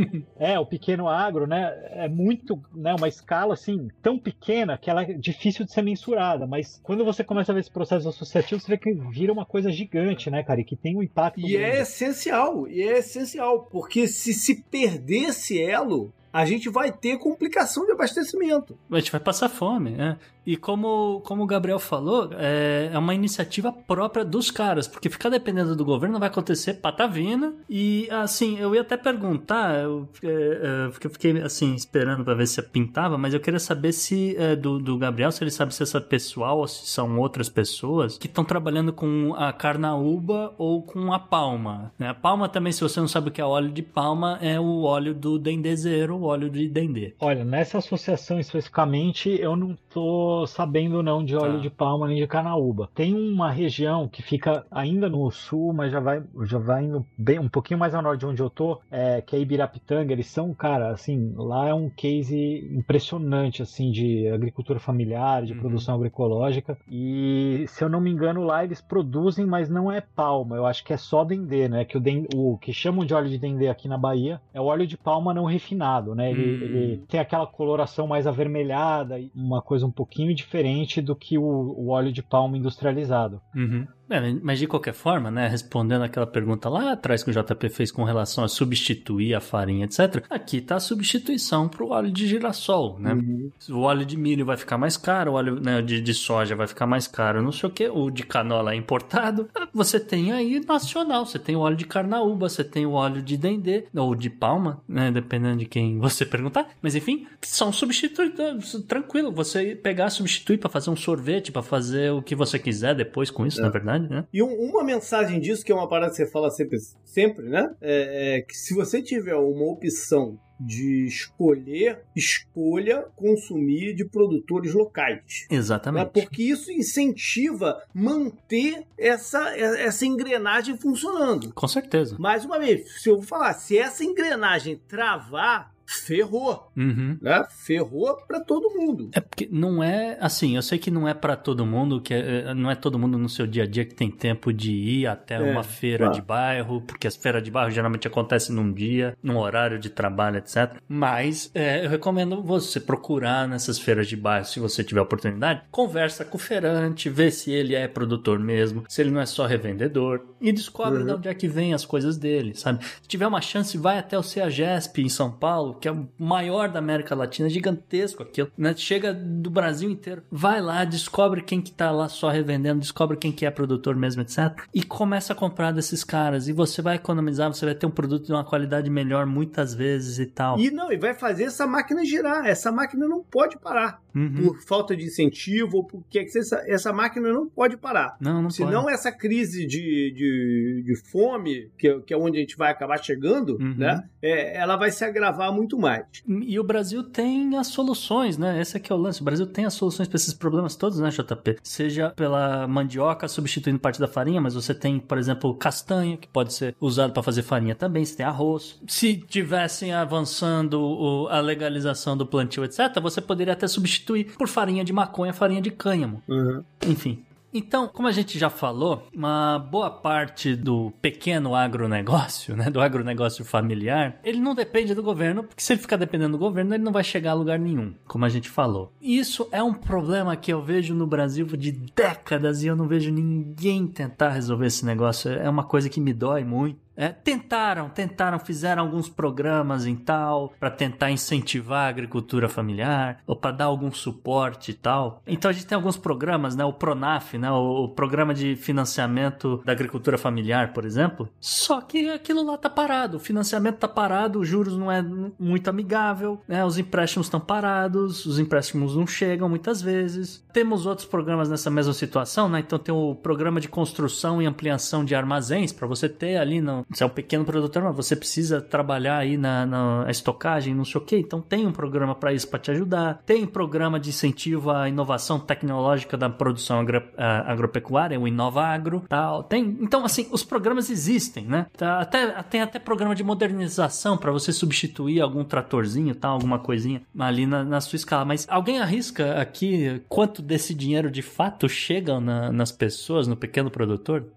O pequeno agro, né? É muito, né? Uma escala assim tão pequena que ela é difícil de ser mensurada, mas quando você começa a ver esse processo associativo, você vê que vira uma coisa gigante, né, cara? E que tem um impacto grande. É essencial, porque se perder esse elo, a gente vai ter complicação de abastecimento. A gente vai passar fome, né? E como o Gabriel falou, é uma iniciativa própria dos caras, porque ficar dependendo do governo não vai acontecer patavina. E, assim, eu ia até perguntar, porque eu fiquei, assim, esperando pra ver se pintava, mas eu queria saber se, do Gabriel, se ele sabe se essa pessoal ou se são outras pessoas que estão trabalhando com a carnaúba ou com a palma, né? A palma também, se você não sabe o que é óleo de palma, é o óleo do dendezeiro, o óleo de dendê. Olha, nessa associação especificamente, eu não tô sabendo não de óleo de palma nem de canaúba. Tem uma região que fica ainda no sul, mas já vai indo bem, um pouquinho mais ao norte de onde eu tô, que é Ibirapitanga. Eles são, cara, assim, lá é um case impressionante, assim, de agricultura familiar, de produção agroecológica. E, se eu não me engano, lá eles produzem, mas não é palma. Eu acho que é só dendê, né? Que o que chamam de óleo de dendê aqui na Bahia é o óleo de palma não refinado, né? Ele tem aquela coloração mais avermelhada, uma coisa um pouquinho diferente do que o óleo de palma industrializado. Mas de qualquer forma, né, respondendo aquela pergunta lá atrás que o JP fez com relação a substituir a farinha, etc., aqui tá a substituição pro óleo de girassol, né? O óleo de milho vai ficar mais caro, o óleo, né, de soja vai ficar mais caro, não sei o que, o de canola é importado. Você tem aí nacional, você tem o óleo de carnaúba, você tem o óleo de dendê, ou de palma, né, dependendo de quem você perguntar, mas enfim, são substituídos, tranquilo, você pegar, substituir pra fazer um sorvete, pra fazer o que você quiser depois com isso, na verdade. Né? E uma mensagem disso, que é uma parada que você fala sempre, né? Que se você tiver uma opção de escolha consumir de produtores locais. Exatamente. Porque isso incentiva manter essa engrenagem funcionando. Com certeza. Mais uma vez, se eu falar, se essa engrenagem travar, ferrou, né? Ferrou pra todo mundo. É porque não é assim, eu sei que não é pra todo mundo, não é todo mundo no seu dia a dia que tem tempo de ir até uma feira de bairro, porque as feiras de bairro geralmente acontecem num dia, num horário de trabalho, etc. Mas eu recomendo você procurar nessas feiras de bairro, se você tiver oportunidade, conversa com o feirante, vê se ele é produtor mesmo, se ele não é só revendedor, e descobre de onde é que vem as coisas dele, sabe? Se tiver uma chance, vai até o CEAGESP em São Paulo, que é o maior da América Latina, gigantesco aquilo, né? Chega do Brasil inteiro, vai lá, descobre quem que tá lá só revendendo, descobre quem que é produtor mesmo, etc. E começa a comprar desses caras, e você vai economizar, você vai ter um produto de uma qualidade melhor muitas vezes e tal. E vai fazer essa máquina girar, essa máquina não pode parar. Por falta de incentivo, ou por que seja, essa máquina não pode parar. Não Senão pode. essa crise de fome, que é onde a gente vai acabar chegando, né? Ela vai se agravar muito mais. E o Brasil tem as soluções, né? Esse aqui é o lance. O Brasil tem as soluções para esses problemas todos, né, JP? Seja pela mandioca substituindo parte da farinha, mas você tem, por exemplo, castanha, que pode ser usado para fazer farinha também. Você tem arroz. Se tivessem avançando a legalização do plantio, etc., você poderia até substituir por farinha de maconha, farinha de cânhamo. Enfim. Então, como a gente já falou, uma boa parte do pequeno agronegócio, né, do agronegócio familiar, ele não depende do governo, porque se ele ficar dependendo do governo, ele não vai chegar a lugar nenhum, como a gente falou. E isso é um problema que eu vejo no Brasil de décadas e eu não vejo ninguém tentar resolver esse negócio. É uma coisa que me dói muito. Tentaram, fizeram alguns programas em tal, para tentar incentivar a agricultura familiar, ou para dar algum suporte e tal. Então a gente tem alguns programas, né, o PRONAF, né, o Programa de Financiamento da Agricultura Familiar, por exemplo, só que aquilo lá tá parado, o financiamento tá parado, os juros não é muito amigável, né, os empréstimos estão parados, os empréstimos não chegam muitas vezes. Temos outros programas nessa mesma situação, né, então tem o Programa de Construção e Ampliação de Armazéns, para você ter ali você é um pequeno produtor, mas você precisa trabalhar aí na estocagem, não sei o que. Então tem um programa para isso, para te ajudar. Tem programa de incentivo à inovação tecnológica da produção agropecuária, o InovaAgro, tal. Então, assim, os programas existem, né? Tem até programa de modernização para você substituir algum tratorzinho, tal, alguma coisinha ali na sua escala. Mas alguém arrisca aqui quanto desse dinheiro de fato chega nas pessoas, no pequeno produtor?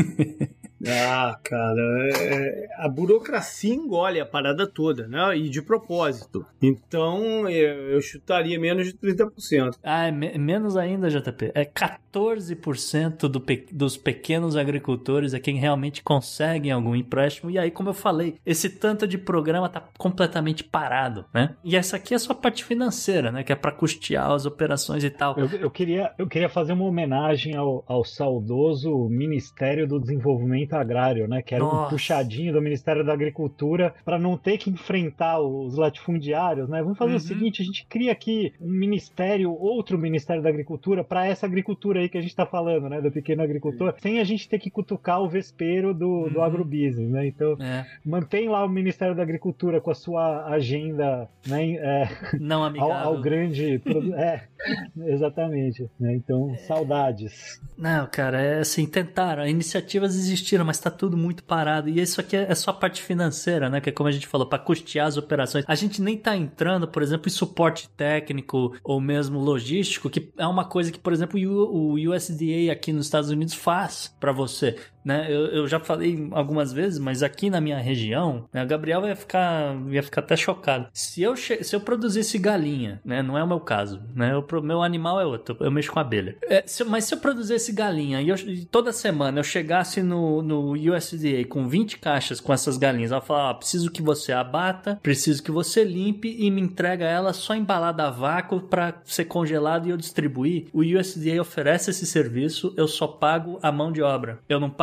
Cara, a burocracia engole a parada toda, né? E de propósito. Então, eu chutaria menos de 30%. Menos ainda, JP. 14% dos pequenos agricultores é quem realmente conseguem algum empréstimo. E aí, como eu falei, esse tanto de programa tá completamente parado, né? E essa aqui é só a parte financeira, né? Que é para custear as operações e tal. Eu queria fazer uma homenagem ao saudoso Ministério do Desenvolvimento Agrário, né? Que era um puxadinho do Ministério da Agricultura para não ter que enfrentar os latifundiários, né? Vamos fazer o seguinte, a gente cria aqui outro Ministério da Agricultura para essa agricultura aí que a gente está falando, né? Do pequeno agricultor, sem a gente ter que cutucar o vespeiro do agrobusiness, né? Então, mantém lá o Ministério da Agricultura com a sua agenda, né? Não amigável. Ao grande... exatamente, né? Então, saudades. Não, cara, assim, tentaram, iniciativas existiram, mas tá tudo muito parado, e isso aqui é só a parte financeira, né, que é como a gente falou, para custear as operações. A gente nem tá entrando, por exemplo, em suporte técnico ou mesmo logístico, que é uma coisa que, por exemplo, o USDA aqui nos Estados Unidos faz para você, né? Eu já falei algumas vezes, mas aqui na minha região, né, a Gabriel ia ficar até chocado. Se eu produzisse galinha, né, não é o meu caso, né, meu animal é outro, eu mexo com abelha. Mas se eu produzisse galinha e toda semana eu chegasse no USDA com 20 caixas com essas galinhas, ela fala, preciso que você abata, preciso que você limpe e me entrega ela só embalada a vácuo para ser congelado e eu distribuir. O USDA oferece esse serviço, eu só pago a mão de obra. Eu não pago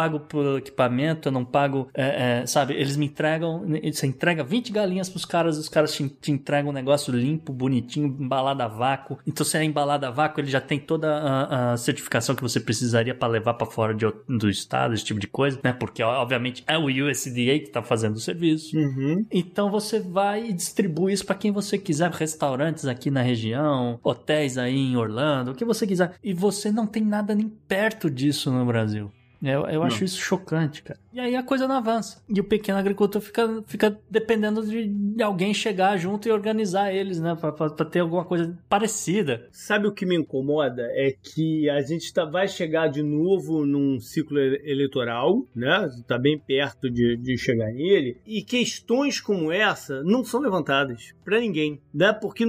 pago pelo equipamento, eu não pago, sabe, eles me entregam, você entrega 20 galinhas pros caras, os caras te entregam um negócio limpo, bonitinho, embalado a vácuo. Então, se é embalado a vácuo, ele já tem toda a certificação que você precisaria para levar para fora do estado, esse tipo de coisa, né? Porque, obviamente, é o USDA que tá fazendo o serviço. Uhum. Então, você vai e distribui isso para quem você quiser, restaurantes aqui na região, hotéis aí em Orlando, o que você quiser. E você não tem nada nem perto disso no Brasil. Eu acho isso chocante, cara. E aí a coisa não avança. E o pequeno agricultor fica dependendo de alguém chegar junto e organizar eles, né? Pra ter alguma coisa parecida. Sabe o que me incomoda? É que a gente vai chegar de novo num ciclo eleitoral, né? Tá bem perto de chegar nele. E questões como essa não são levantadas pra ninguém, né? Porque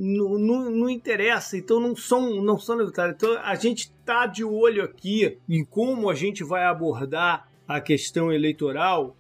não interessa. Então não são levantadas. Então a gente tá de olho aqui em como a gente vai abordar a questão eleitoral,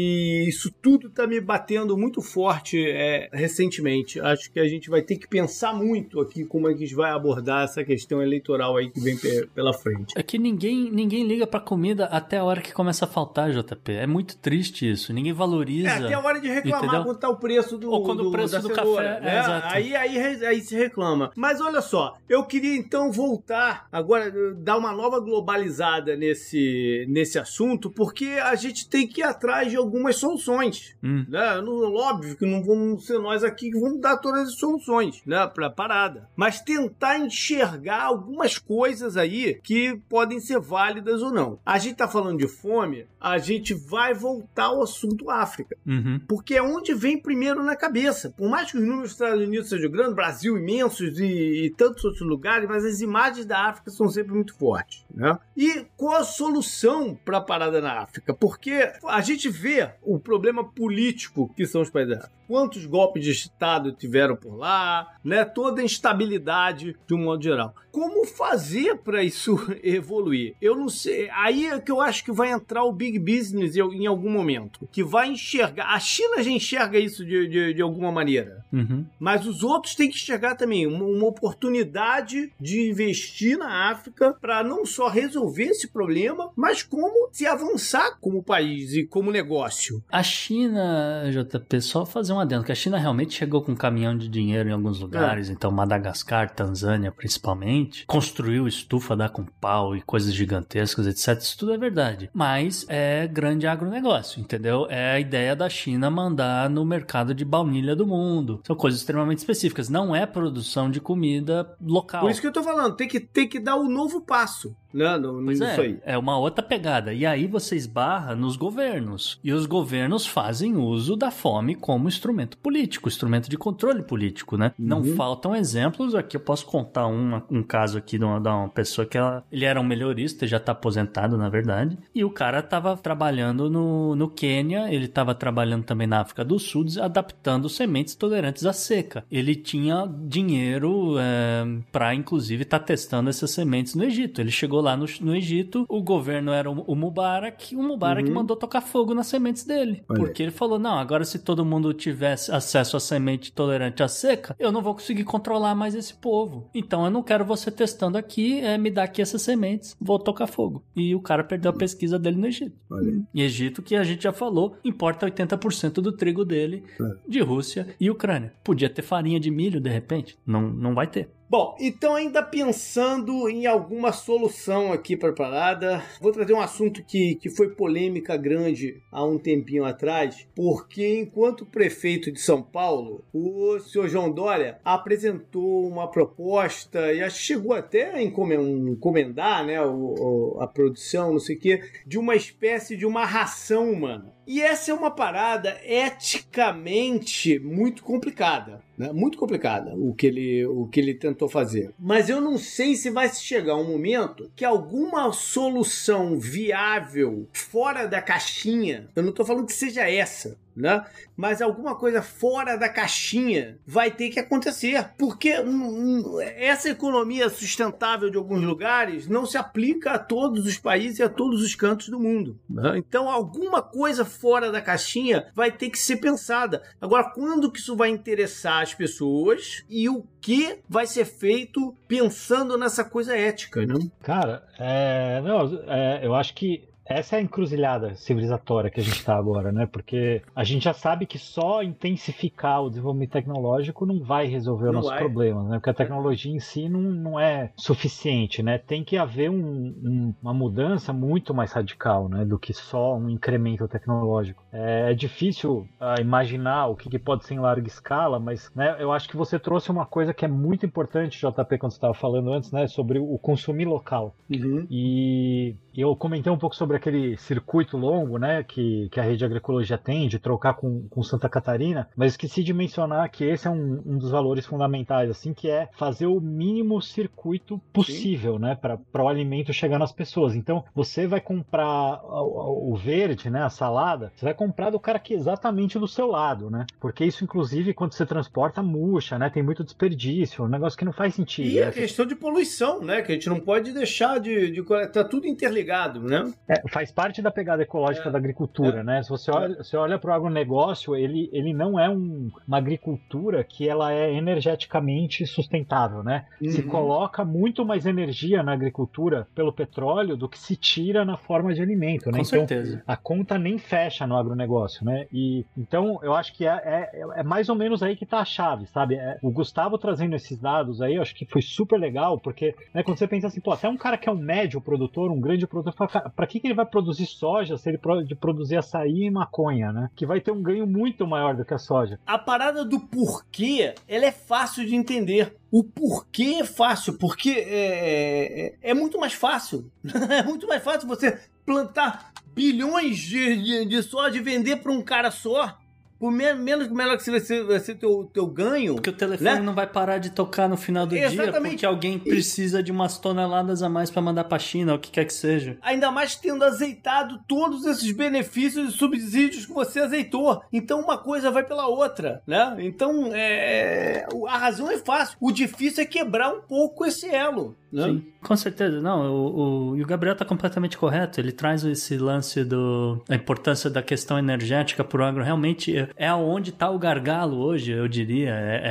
e isso tudo tá me batendo muito forte recentemente. Acho que a gente vai ter que pensar muito aqui como é que a gente vai abordar essa questão eleitoral aí que vem pela frente. É que ninguém liga pra comida até a hora que começa a faltar, JP. É muito triste isso. Ninguém valoriza. Até a hora de reclamar, entendeu? Quando tá o preço ou quando o preço do café, né? Exato. Aí se reclama. Mas olha só, eu queria então voltar agora, dar uma nova globalizada nesse assunto, porque a gente tem que ir atrás de algumas soluções. Né? Óbvio que não vamos ser nós aqui que vamos dar todas as soluções, né, pra parada. Mas tentar enxergar algumas coisas aí que podem ser válidas ou não. A gente tá falando de fome, a gente vai voltar ao assunto África. Porque é onde vem primeiro na cabeça. Por mais que os números dos Estados Unidos sejam grandes, Brasil imensos e tantos outros lugares, mas as imagens da África são sempre muito fortes, né? E qual a solução para a parada na África? Porque a gente vê o problema político que são os países da África. Quantos golpes de Estado tiveram por lá, né? Toda a instabilidade de um modo geral. Como fazer para isso evoluir? Eu não sei. Aí é que eu acho que vai entrar o Big Business em algum momento. Que vai enxergar. A China já enxerga isso de alguma maneira. Mas os outros têm que enxergar também uma oportunidade de investir na África para não só resolver esse problema, mas como se avançar como país e como negócio. A China, JP, só fazer um adendo, que a China realmente chegou com um caminhão de dinheiro em alguns lugares, então Madagascar, Tanzânia principalmente, construiu estufa da com pau e coisas gigantescas, etc. Isso tudo é verdade. Mas é grande agronegócio, entendeu? É a ideia da China mandar no mercado de baunilha do mundo. São coisas extremamente específicas. Não é produção de comida local. Por isso que eu tô falando, tem que dar o novo passo. Pois é uma outra pegada. E aí você esbarra nos governos. E os governos fazem uso da fome como instrumento político, instrumento de controle político, né? Não faltam exemplos. Aqui eu posso contar um caso aqui de uma pessoa que ele era um melhorista, já tá aposentado, na verdade. E o cara tava trabalhando no Quênia, ele tava trabalhando também na África do Sul, adaptando sementes tolerantes à seca. Ele tinha dinheiro para, inclusive, estar testando essas sementes no Egito. Ele chegou lá no Egito, o governo era o Mubarak, mandou tocar fogo nas sementes dele. Porque ele falou, não, agora se todo mundo tivesse acesso a semente tolerante à seca, eu não vou conseguir controlar mais esse povo. Então eu não quero você testando aqui, me dá aqui essas sementes, vou tocar fogo. E o cara perdeu a pesquisa dele no Egito. E Egito, que a gente já falou, importa 80% do trigo dele de Rússia e Ucrânia. Podia ter farinha de milho, de repente? Não vai ter. Bom, então ainda pensando em alguma solução aqui para a parada, vou trazer um assunto que foi polêmica grande há um tempinho atrás, porque enquanto prefeito de São Paulo, o senhor João Dória apresentou uma proposta, e acho que chegou até a encomendar, né, a produção, não sei o quê, de uma espécie de uma ração humana. E essa é uma parada eticamente muito complicada, né? Muito complicada o que ele tentou fazer. Mas eu não sei se vai chegar um momento que alguma solução viável fora da caixinha, eu não estou falando que seja essa, né? Mas alguma coisa fora da caixinha vai ter que acontecer, porque essa economia sustentável de alguns lugares não se aplica a todos os países e a todos os cantos do mundo, né? Então alguma coisa fora da caixinha vai ter que ser pensada. Agora, quando que isso vai interessar as pessoas e o que vai ser feito pensando nessa coisa ética, né? Cara, eu acho que Essa é a encruzilhada civilizatória que a gente está agora, né? Porque a gente já sabe que só intensificar o desenvolvimento tecnológico não vai resolver os nossos problemas, né? Porque a tecnologia em si não é suficiente, né? Tem que haver uma mudança muito mais radical, né? Do que só um incremento tecnológico. É difícil imaginar o que pode ser em larga escala, mas né, eu acho que você trouxe uma coisa que é muito importante, JP, quando você estava falando antes, né? Sobre o consumir local. E eu comentei um pouco sobre aquele circuito longo, né, que a Rede Agroecologia tem, de trocar com Santa Catarina, mas esqueci de mencionar que esse é um dos valores fundamentais, assim, que é fazer o mínimo circuito possível, né, para o alimento chegar nas pessoas. Então, você vai comprar o verde, né, a salada, você vai comprar do cara que é exatamente do seu lado, né, porque isso, inclusive, quando você transporta, murcha, né, tem muito desperdício, um negócio que não faz sentido. E a questão de poluição, né, que a gente não pode deixar de tá tudo interligado, né? Faz parte da pegada ecológica da agricultura, né? Se você olha para o agronegócio, ele não é uma agricultura que ela é energeticamente sustentável, né? Se coloca muito mais energia na agricultura pelo petróleo do que se tira na forma de alimento, né? Com certeza. A conta nem fecha no agronegócio, né? E então eu acho que é mais ou menos aí que tá a chave, sabe? O Gustavo trazendo esses dados aí, eu acho que foi super legal, porque né, quando você pensa assim, pô, até um cara que é um médio produtor, um grande produtor, para que ele vai produzir soja se ele pode produzir açaí e maconha, né? Que vai ter um ganho muito maior do que a soja. A parada do porquê, ela é fácil de entender. O porquê é fácil, porque é muito mais fácil. É muito mais fácil você plantar bilhões de soja e vender para um cara só. Por menos melhor que vai ser teu ganho. Porque o telefone não vai parar de tocar no final do dia, porque alguém precisa de umas toneladas a mais para mandar pra China, ou o que quer que seja. Ainda mais tendo azeitado todos esses benefícios e subsídios que você azeitou. Então uma coisa vai pela outra, né? Então a razão é fácil. O difícil é quebrar um pouco esse elo. Né? Sim, com certeza. Não, o Gabriel tá completamente correto. Ele traz esse lance da importância da questão energética pro agro. Realmente é onde tá o gargalo hoje, eu diria.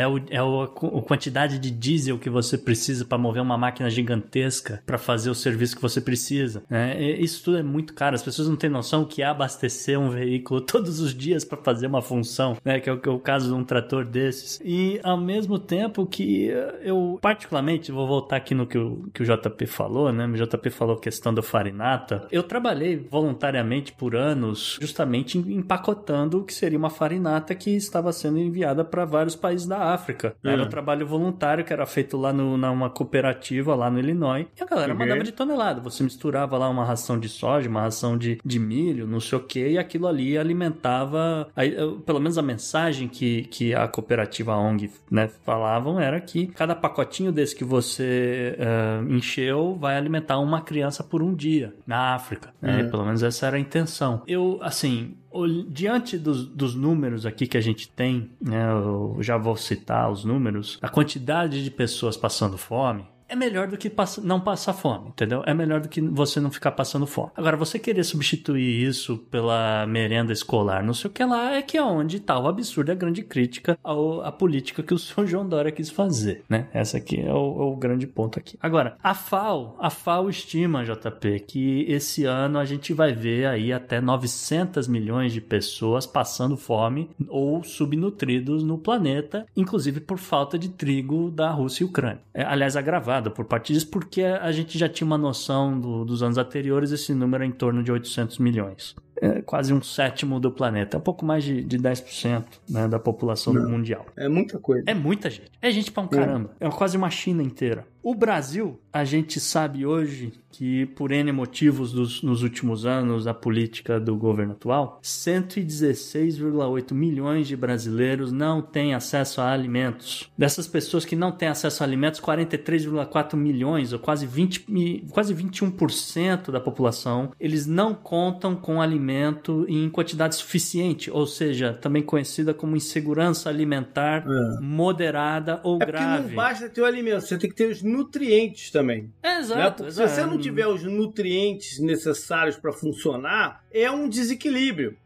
A quantidade de diesel que você precisa para mover uma máquina gigantesca para fazer o serviço que você precisa. Isso tudo é muito caro. As pessoas não têm noção que é abastecer um veículo todos os dias para fazer uma função, né? Que é o caso de um trator desses. E ao mesmo tempo que eu particularmente vou voltar aqui no que o JP falou, né? O JP falou a questão da farinata. Eu trabalhei voluntariamente por anos justamente empacotando o que seria uma farinata que estava sendo enviada para vários países da África. Era um trabalho voluntário que era feito lá numa cooperativa lá no Illinois e a galera mandava de tonelada. Você misturava lá uma ração de soja, uma ração de milho, não sei o que, e aquilo ali alimentava, pelo menos a mensagem que a cooperativa ONG, né, falavam era que cada pacotinho desse que você encheu vai alimentar uma criança por um dia na África, né? Pelo menos essa era a intenção. Eu, assim, diante dos números aqui que a gente tem, né, eu já vou citar os números, a quantidade de pessoas passando fome é melhor do que não passar fome, entendeu? É melhor do que você não ficar passando fome. Agora, você querer substituir isso pela merenda escolar, não sei o que lá, é que é onde tá o absurdo, a grande crítica à política que o Sr. João Dória quis fazer, né? Essa aqui é o grande ponto aqui. Agora, a FAO estima, JP, que esse ano a gente vai ver aí até 900 milhões de pessoas passando fome ou subnutridos no planeta, inclusive por falta de trigo da Rússia e Ucrânia. Aliás, agravado por parte disso, porque a gente já tinha uma noção dos anos anteriores, esse número é em torno de 800 milhões. É quase 1/7 do planeta. É um pouco mais de 10%, né, da população mundial. É muita coisa. É muita gente. É gente pra um caramba. É quase uma China inteira. O Brasil, a gente sabe hoje que, por N motivos nos últimos anos da política do governo atual, 116,8 milhões de brasileiros não têm acesso a alimentos. Dessas pessoas que não têm acesso a alimentos, 43,4 milhões, ou quase 21% da população, eles não contam com alimento em quantidade suficiente, ou seja, também conhecida como insegurança alimentar moderada ou grave. Porque não basta ter o alimento, você tem que ter os nutrientes também. Exato. Né? Se você não tiver os nutrientes necessários para funcionar, é um desequilíbrio.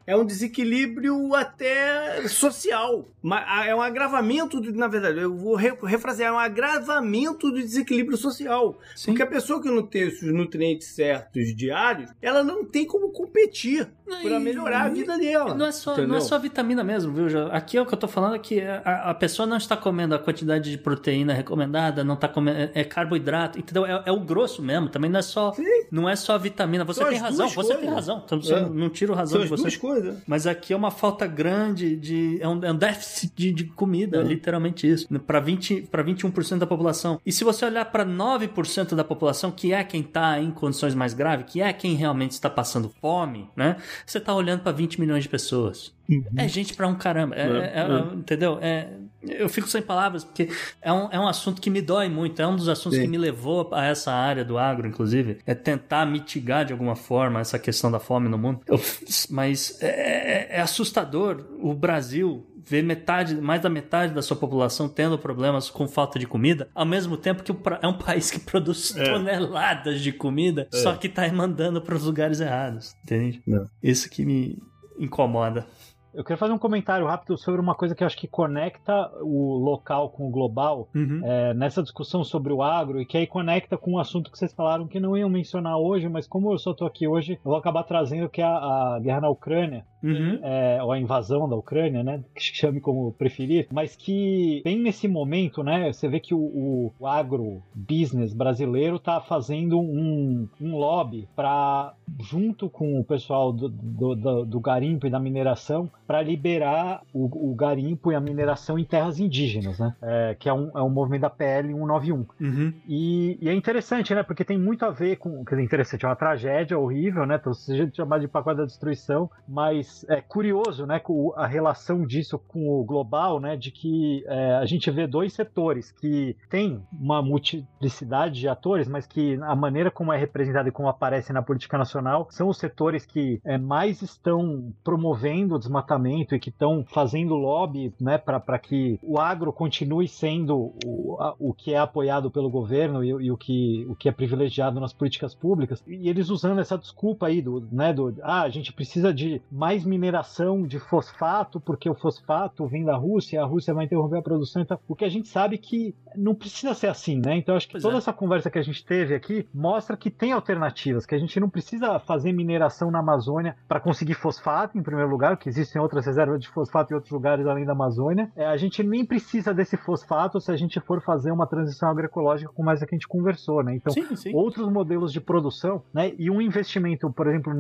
é um desequilíbrio até social. É um agravamento, na verdade, eu vou refrasear, é um agravamento do desequilíbrio social. Sim. Porque a pessoa que não tem os nutrientes certos diários, ela não tem como competir para melhorar a vida dela. Não é só vitamina mesmo, viu? Aqui é o que eu tô falando, é que a pessoa não está comendo a quantidade de proteína recomendada, não está comendo, é carboidrato, entendeu? É o grosso mesmo, também não é só vitamina. Você tem razão, então, você não tira a razão de você. Duas coisas. Mas aqui é uma falta grande é um déficit de comida, literalmente isso, para 21% da população. E se você olhar para 9% da população, que é quem está em condições mais graves, que é quem realmente está passando fome, né? Você está olhando para 20 milhões de pessoas. É gente pra um caramba, entendeu? Eu fico sem palavras, porque é um assunto que me dói muito, é um dos assuntos que me levou a essa área do agro, inclusive, é tentar mitigar de alguma forma essa questão da fome no mundo. Mas é assustador o Brasil ver mais da metade da sua população tendo problemas com falta de comida, ao mesmo tempo que é um país que produz toneladas de comida, só que tá mandando para os lugares errados, entende? Isso que me incomoda. Eu queria fazer um comentário rápido sobre uma coisa que eu acho que conecta o local com o global, nessa discussão sobre o agro, e que aí conecta com um assunto que vocês falaram que não iam mencionar hoje, mas como eu só estou aqui hoje, eu vou acabar trazendo, que é a guerra na Ucrânia, ou a invasão da Ucrânia, né, que chame como preferir, mas que bem nesse momento, né, você vê que o agro-business brasileiro está fazendo um lobby para, junto com o pessoal do garimpo e da mineração, para liberar o garimpo e a mineração em terras indígenas, né? Que é um movimento da PL 191. E é interessante, né? Porque tem muito a ver com... Quer dizer, interessante, é uma tragédia horrível, né? Então, se a gente chamar de pacote da destruição, mas é curioso, né? A relação disso com o global, né? De que a gente vê dois setores que tem uma multiplicidade de atores, mas que a maneira como é representado e como aparece na política nacional são os setores que mais estão promovendo o desmatamento e que estão fazendo lobby, né, para que o agro continue sendo o que é apoiado pelo governo e o que é privilegiado nas políticas públicas, e eles usando essa desculpa aí a gente precisa de mais mineração de fosfato porque o fosfato vem da Rússia, a Rússia vai interromper a produção, então, o que a gente sabe que não precisa ser assim, né? Então acho que toda essa conversa que a gente teve aqui mostra que tem alternativas, que a gente não precisa fazer mineração na Amazônia para conseguir fosfato, em primeiro lugar, que existem outras reservas de fosfato em outros lugares além da Amazônia. A gente nem precisa desse fosfato se a gente for fazer uma transição agroecológica como essa que a gente conversou, né? Então, outros modelos de produção, né? E um investimento, por exemplo,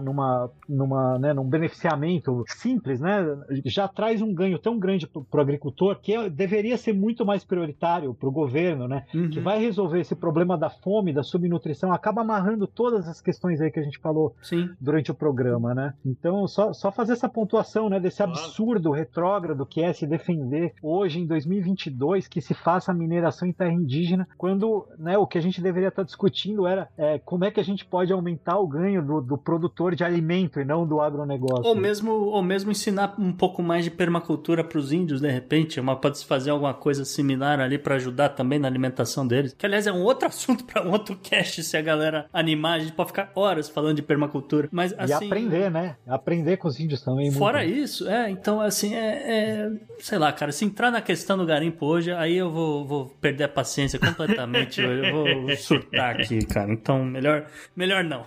num beneficiamento simples, né? Já traz um ganho tão grande para o agricultor que deveria ser muito mais prioritário para o governo, né? Que vai resolver esse problema da fome, da subnutrição, acaba amarrando todas as questões aí que a gente falou durante o programa, né? Então, só fazer essa pontuação, né, desse absurdo retrógrado que é se defender hoje, em 2022, que se faça mineração em terra indígena, quando, né, o que a gente deveria estar discutindo era como é que a gente pode aumentar o ganho do produtor de alimento e não do agronegócio. Ou mesmo ensinar um pouco mais de permacultura para os índios, de repente, pode-se fazer alguma coisa similar ali para ajudar também na alimentação deles, que aliás é um outro assunto para um outro cast, se a galera animar, a gente pode ficar horas falando de permacultura, mas assim... E aprender, né? Aprender com os índios também. Fora isso, então assim, sei lá, cara, se entrar na questão do garimpo hoje, aí eu vou perder a paciência completamente, eu vou surtar aqui, cara, então melhor não.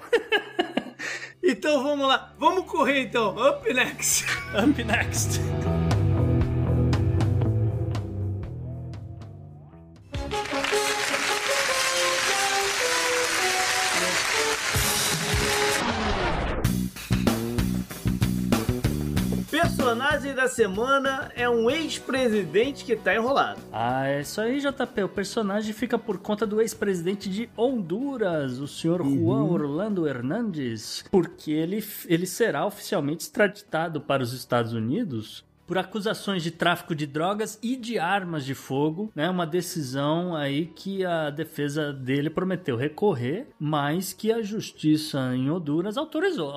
Então vamos lá, vamos correr então, up next. Up next. Personagem da semana é um ex-presidente que tá enrolado. É isso aí, JP. O personagem fica por conta do ex-presidente de Honduras, o senhor Juan Orlando Hernández, porque ele será oficialmente extraditado para os Estados Unidos por acusações de tráfico de drogas e de armas de fogo, né? Uma decisão aí que a defesa dele prometeu recorrer, mas que a justiça em Honduras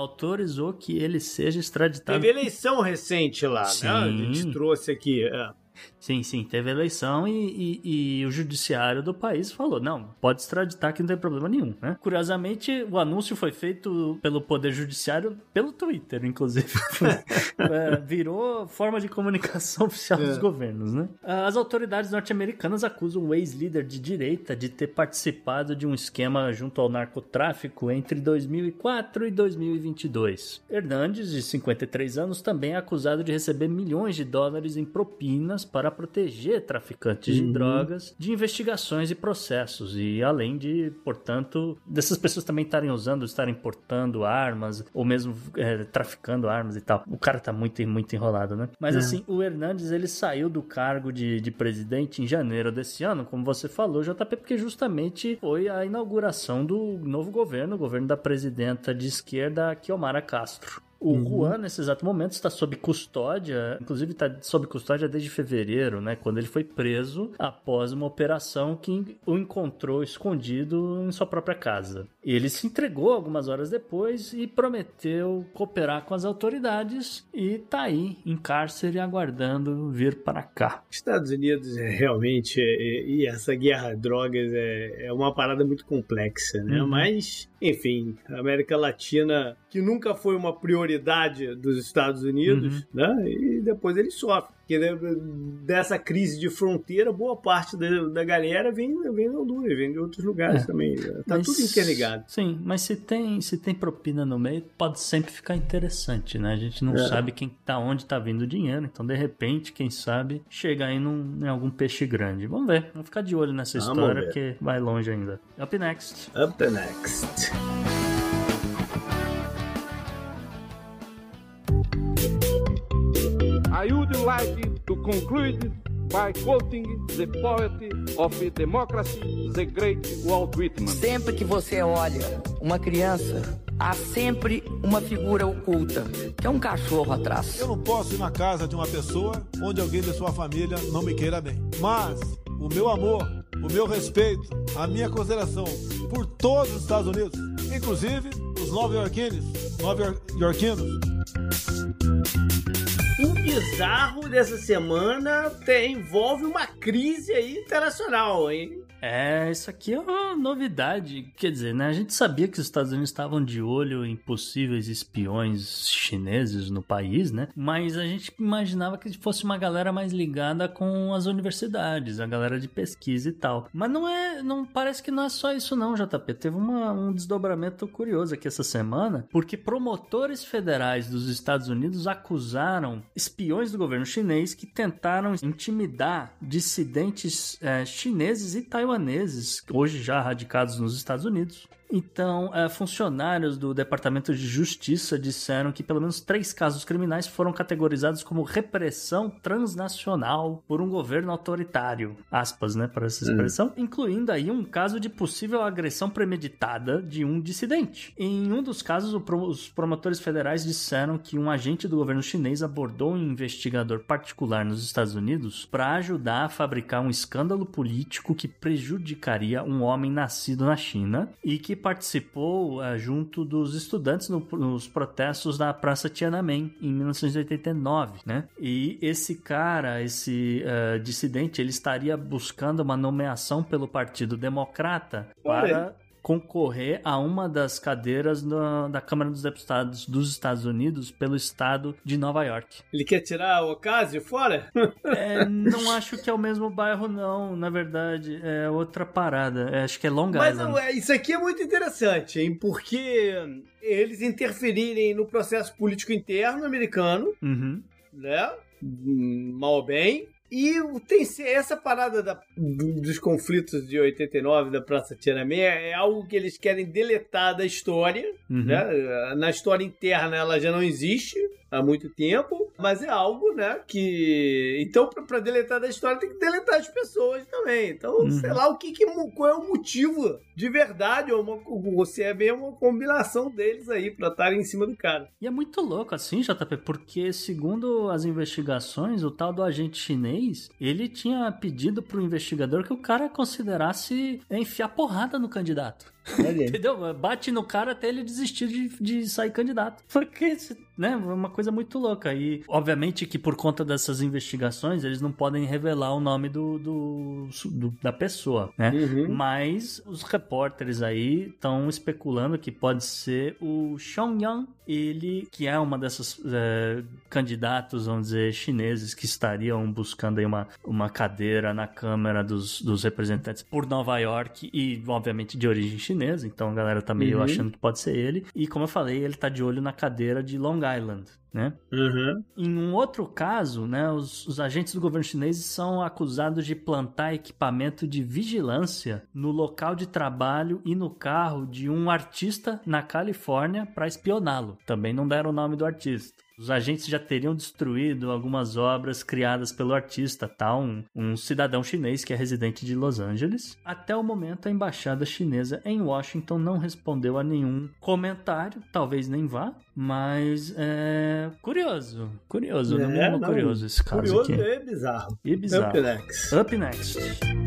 autorizou que ele seja extraditado. Teve eleição recente lá, né? A gente trouxe aqui. Sim, teve eleição e o judiciário do país falou, não, pode extraditar que não tem problema nenhum, né? Curiosamente, o anúncio foi feito pelo Poder Judiciário pelo Twitter, inclusive. Virou forma de comunicação oficial dos governos, né? As autoridades norte-americanas acusam o ex-líder de direita de ter participado de um esquema junto ao narcotráfico entre 2004 e 2022. Hernandes, de 53 anos, também é acusado de receber milhões de dólares em propinas para proteger traficantes de drogas de investigações e processos, e além de, portanto, dessas pessoas também estarem portando armas, ou mesmo traficando armas e tal. O cara tá muito enrolado, né? Mas assim, o Hernandes, ele saiu do cargo de presidente em janeiro desse ano, como você falou, JP, porque justamente foi a inauguração do novo governo, o governo da presidenta de esquerda, Xiomara Castro. O Juan, nesse exato momento, está sob custódia, inclusive está sob custódia desde fevereiro, né, quando ele foi preso após uma operação que o encontrou escondido em sua própria casa. Ele se entregou algumas horas depois e prometeu cooperar com as autoridades e está aí, em cárcere, aguardando vir para cá. Estados Unidos realmente, e essa guerra a drogas é uma parada muito complexa, né? Mas, enfim, a América Latina, que nunca foi uma prioridade dos Estados Unidos, né? E depois ele sofre. Porque dessa crise de fronteira, boa parte da galera vem de Honduras, vem de outros lugares também. Tá tudo interligado. Sim, mas se tem propina no meio, pode sempre ficar interessante, né? A gente não sabe onde tá vindo o dinheiro. Então, de repente, quem sabe, chega aí em algum peixe grande. Vamos ver. Vamos ficar de olho nessa história, porque vai longe ainda. Up next. I would like to conclude by quoting the poet of democracy, the great Walt Whitman. Sempre que você olha uma criança, há sempre uma figura oculta, que é um cachorro atrás. Eu não posso ir na casa de uma pessoa onde alguém de sua família não me queira bem. Mas o meu amor, o meu respeito, a minha consideração por todos os Estados Unidos, inclusive os nova-iorquinos. O bizarro dessa semana envolve uma crise aí internacional, hein? Isso aqui é uma novidade. Quer dizer, né? A gente sabia que os Estados Unidos estavam de olho em possíveis espiões chineses no país, né? Mas a gente imaginava que fosse uma galera mais ligada com as universidades, a galera de pesquisa e tal. Mas não parece que não é só isso não, JP. Teve um desdobramento curioso aqui essa semana, porque promotores federais dos Estados Unidos acusaram espiões do governo chinês que tentaram intimidar dissidentes chineses e taiwaneses, hoje já radicados nos Estados Unidos. Então, funcionários do Departamento de Justiça disseram que pelo menos 3 casos criminais foram categorizados como repressão transnacional por um governo autoritário, aspas, né, para essa expressão, incluindo aí um caso de possível agressão premeditada de um dissidente. Em um dos casos, os promotores federais disseram que um agente do governo chinês abordou um investigador particular nos Estados Unidos para ajudar a fabricar um escândalo político que prejudicaria um homem nascido na China e que participou junto dos estudantes nos protestos da Praça Tiananmen em 1989, né? E esse cara, esse dissidente, ele estaria buscando uma nomeação pelo Partido Democrata para concorrer a uma das cadeiras da Câmara dos Deputados dos Estados Unidos pelo estado de Nova York. Ele quer tirar o Ocasio fora? Não acho que é o mesmo bairro, não. Na verdade, é outra parada. Acho que é Long Island. Mas isso aqui é muito interessante, hein? Porque eles interferirem no processo político interno americano, né? Mal ou bem. E tem essa parada dos conflitos de 89 da Praça Tiananmen é algo que eles querem deletar da história, né? Na história interna ela já não existe há muito tempo, mas é algo, né, que... Então, pra deletar da história, tem que deletar as pessoas também. Então, sei lá qual é o motivo de verdade, ou se é bem uma combinação deles aí pra estarem em cima do cara. E é muito louco assim, JP, porque segundo as investigações, o tal do agente chinês, ele tinha pedido pro investigador que o cara considerasse enfiar porrada no candidato. Entendeu? Bate no cara até ele desistir de sair candidato. Porque, né, é uma coisa muito louca. E, obviamente, que por conta dessas investigações, eles não podem revelar o nome da pessoa, né? Mas os repórteres aí estão especulando que pode ser o Xiaoyan, ele que é uma dessas candidatos, vamos dizer, chineses que estariam buscando aí uma cadeira na Câmara dos Representantes por Nova York e, obviamente, de origem chinesa. Então a galera tá meio achando que pode ser ele. E como eu falei, ele tá de olho na cadeira de Long Island, né? Em um outro caso, né, os agentes do governo chinês são acusados de plantar equipamento de vigilância no local de trabalho e no carro de um artista na Califórnia para espioná-lo. Também não deram o nome do artista. Os agentes já teriam destruído algumas obras criadas pelo artista, tá? Um cidadão chinês que é residente de Los Angeles. Até o momento, a embaixada chinesa em Washington não respondeu a nenhum comentário, talvez nem vá, mas é curioso, no mínimo curioso esse caso curioso aqui. É bizarro. E bizarro. Up next.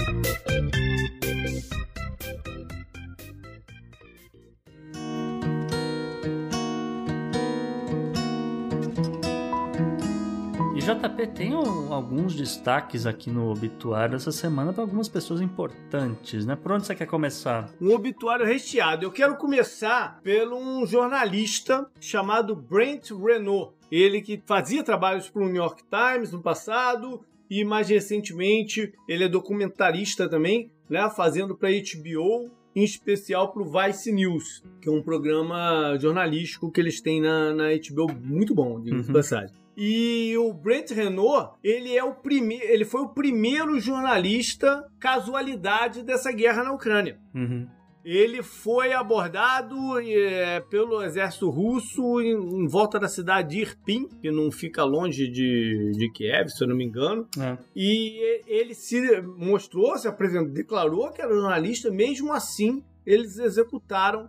JP, tem alguns destaques aqui no obituário essa semana para algumas pessoas importantes, né? Por onde você quer começar? Um obituário recheado. Eu quero começar pelo um jornalista chamado Brent Renaud. Ele que fazia trabalhos para o New York Times no passado e mais recentemente ele é documentarista também, né? Fazendo para HBO, em especial para o Vice News, que é um programa jornalístico que eles têm na HBO muito bom, de passagem. E o Brent Renaud, ele foi o primeiro jornalista casualidade dessa guerra na Ucrânia. Ele foi abordado pelo exército russo em volta da cidade de Irpin, que não fica longe de Kiev, se eu não me engano. E ele se mostrou, se apresentou, declarou que era jornalista. Mesmo assim, eles executaram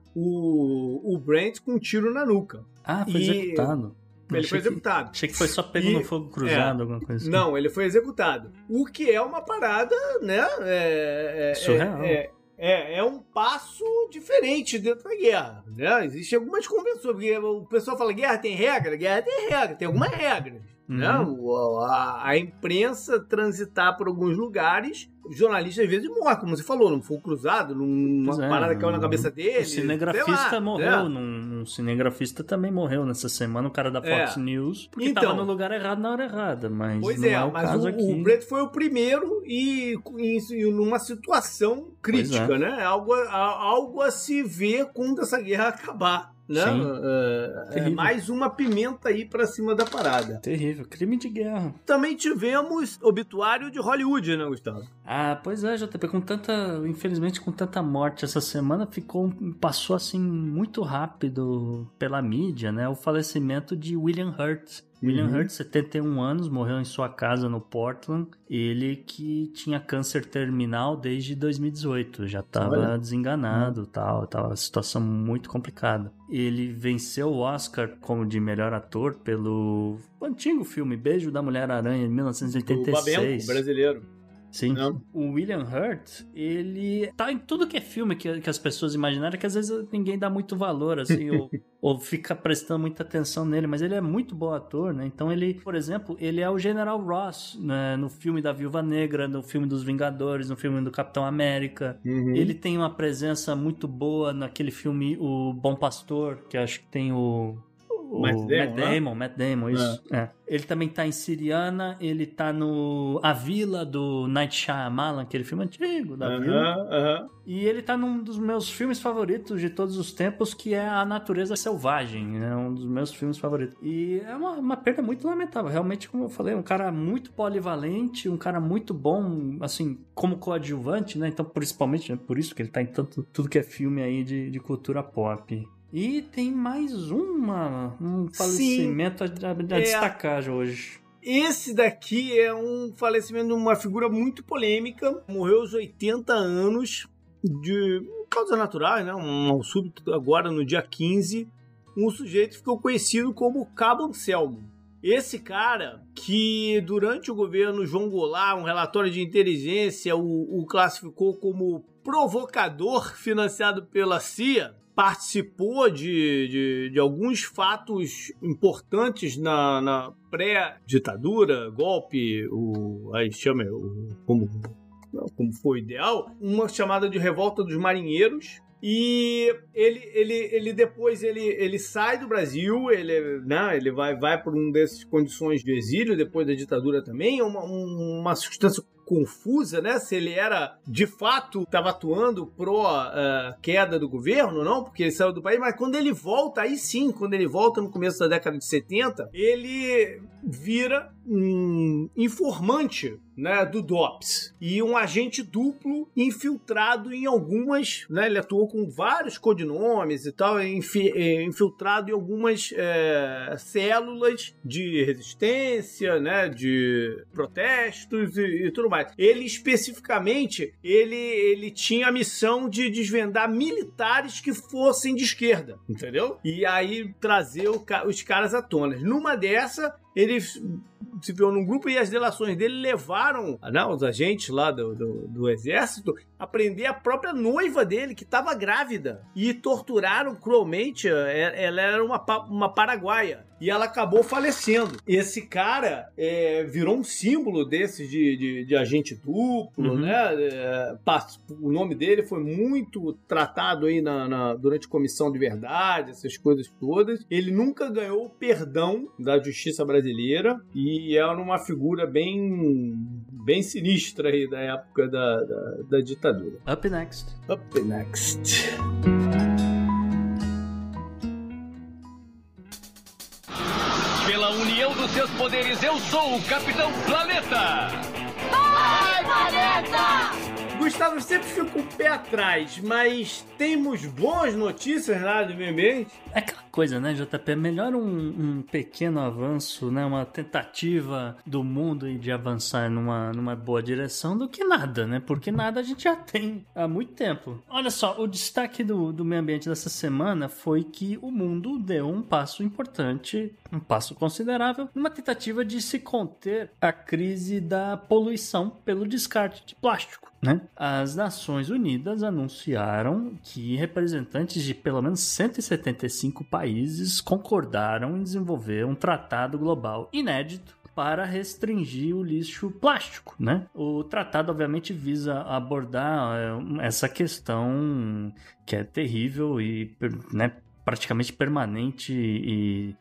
o Brent com um tiro na nuca. Foi executado. Ele foi executado. Achei que foi só pego no fogo cruzado, alguma coisa assim. Não, ele foi executado. O que é uma parada, né? Surreal. É um passo diferente dentro da guerra, né? Existem algumas convenções, porque o pessoal fala, guerra tem regra, tem algumas regras. Né? A imprensa transitar por alguns lugares, os jornalistas às vezes morrem, como você falou, não foi cruzado, numa parada que caiu na cabeça dele. O cinegrafista morreu, um cinegrafista também morreu nessa semana, o cara da Fox News, porque estava no lugar errado na hora errada, mas não é o caso aqui. O Brent foi o primeiro e numa situação crítica, né? Algo a se ver quando essa guerra acabar. Né? Mais uma pimenta aí pra cima da parada. Terrível, crime de guerra. Também tivemos obituário de Hollywood, né, Gustavo? Pois é, JP, infelizmente com tanta morte essa semana, passou assim muito rápido pela mídia, né, o falecimento de William Hurt. William Hurt, 71 anos, morreu em sua casa no Portland. Ele que tinha câncer terminal desde 2018, já estava desenganado, tava uma situação muito complicada. Ele venceu o Oscar como de melhor ator pelo antigo filme Beijo da Mulher-Aranha, de 1986. O Babenco, brasileiro. Sim. O William Hurt, ele tá em tudo que é filme que as pessoas imaginaram, que às vezes ninguém dá muito valor, assim, ou fica prestando muita atenção nele, mas ele é muito bom ator, né? Então ele, por exemplo, ele é o General Ross, né? No filme da Viúva Negra, no filme dos Vingadores, no filme do Capitão América. Ele tem uma presença muito boa naquele filme O Bom Pastor, que acho que tem o Matt Damon, isso. Ele também tá em Siriana, ele tá no A Vila do Night Shyamalan, aquele filme antigo da Vila. E ele tá num dos meus filmes favoritos de todos os tempos, que é A Natureza Selvagem, é um dos meus filmes favoritos. E é uma perda muito lamentável, realmente, como eu falei, um cara muito polivalente, um cara muito bom, assim, como coadjuvante, né? Então, principalmente, né, por isso que ele tá em tudo que é filme aí de cultura pop. E tem mais um falecimento a destacar hoje. Esse daqui é um falecimento de uma figura muito polêmica. Morreu aos 80 anos de causas naturais, né? Um mal súbito agora no dia 15. Um sujeito ficou conhecido como Cabo Anselmo. Esse cara, que durante o governo João Goulart, um relatório de inteligência, o classificou como provocador financiado pela CIA participou de alguns fatos importantes na pré-ditadura, golpe, aí chama como foi vai uma chamada de Revolta dos Marinheiros. E ele depois ele sai do Brasil, ele vai por uma dessas condições de exílio, depois da ditadura também, uma circunstância confusa, né? Se ele era, de fato, estava atuando queda do governo, não? Porque ele saiu do país, mas quando ele volta, aí sim, quando ele volta no começo da década de 70, ele vira um informante, né, do DOPS e um agente duplo infiltrado em algumas, né, ele atuou com vários codinomes e tal, infiltrado em algumas células de resistência, né, de protestos e tudo mais. Ele especificamente, ele tinha a missão de desvendar militares que fossem de esquerda, entendeu? E aí trazer os caras à tona. Numa dessa, ele se viu num grupo e as delações dele levaram os agentes lá do exército a prender a própria noiva dele, que estava grávida, e torturaram cruelmente. Ela era uma paraguaia e ela acabou falecendo. Esse cara virou um símbolo desses de agente duplo, né? O nome dele foi muito tratado aí durante a Comissão de Verdade, essas coisas todas. Ele nunca ganhou perdão da justiça brasileira e era uma figura bem sinistra aí da época da ditadura. Up next. Pela união dos seus poderes, eu sou o Capitão Planeta! Vai, Planeta! Gustavo, sempre fico com o pé atrás, mas temos boas notícias na área do meio ambiente? É aquela coisa, né, JP? É melhor um pequeno avanço, né, uma tentativa do mundo de avançar numa boa direção do que nada, né? Porque nada a gente já tem há muito tempo. Olha só, o destaque do meio ambiente dessa semana foi que o mundo deu um passo importante, um passo considerável, numa tentativa de se conter a crise da poluição pelo descarte de plástico, né? As Nações Unidas anunciaram que representantes de pelo menos 175 países concordaram em desenvolver um tratado global inédito para restringir o lixo plástico, né? O tratado, obviamente, visa abordar essa questão que é terrível e, né, praticamente permanente e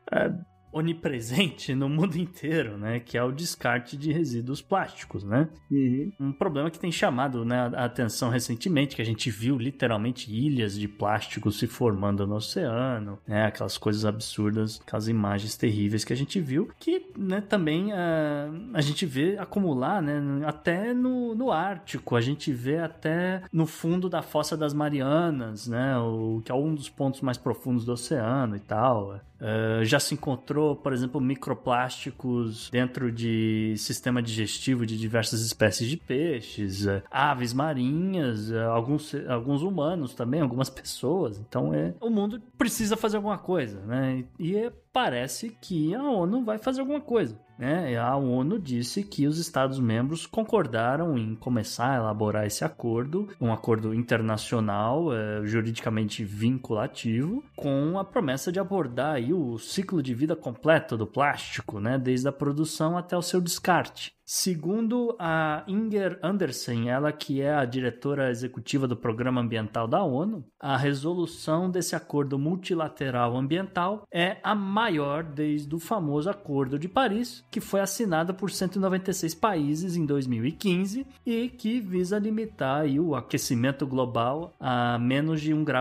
onipresente no mundo inteiro, né? Que é o descarte de resíduos plásticos, né? Um problema que tem chamado, né, a atenção recentemente, que a gente viu literalmente ilhas de plástico se formando no oceano, né? Aquelas coisas absurdas, aquelas imagens terríveis que a gente viu, que, né, também a gente vê acumular, né, até no Ártico, a gente vê até no fundo da Fossa das Marianas, né? Que é um dos pontos mais profundos do oceano e tal. Já se encontrou, por exemplo, microplásticos dentro de sistema digestivo de diversas espécies de peixes, aves marinhas, alguns humanos também, algumas pessoas. Então, o mundo precisa fazer alguma coisa, né? E parece que a ONU vai fazer alguma coisa, né? A ONU disse que os Estados-membros concordaram em começar a elaborar esse acordo, um acordo internacional, juridicamente vinculativo, com a promessa de abordar aí o ciclo de vida completo do plástico, né? Desde a produção até o seu descarte. Segundo a Inger Andersen, ela que é a diretora executiva do Programa Ambiental da ONU, a resolução desse acordo multilateral ambiental é a maior desde o famoso Acordo de Paris, que foi assinado por 196 países em 2015 e que visa limitar aí o aquecimento global a menos de 1,5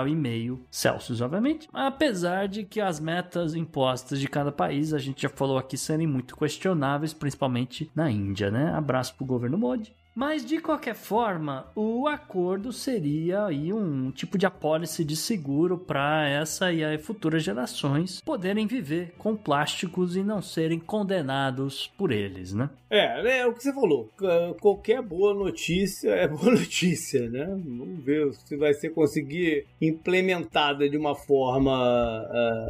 graus, obviamente. Apesar de que as metas impostas de cada país, a gente já falou aqui, serem muito questionáveis, principalmente na Índia, né? Abraço pro governo Modi. Mas, de qualquer forma, o acordo seria aí um tipo de apólice de seguro para essa e as futuras gerações poderem viver com plásticos e não serem condenados por eles, né? É o que você falou. Qualquer boa notícia é boa notícia, né? Vamos ver se vai ser conseguir implementada de uma forma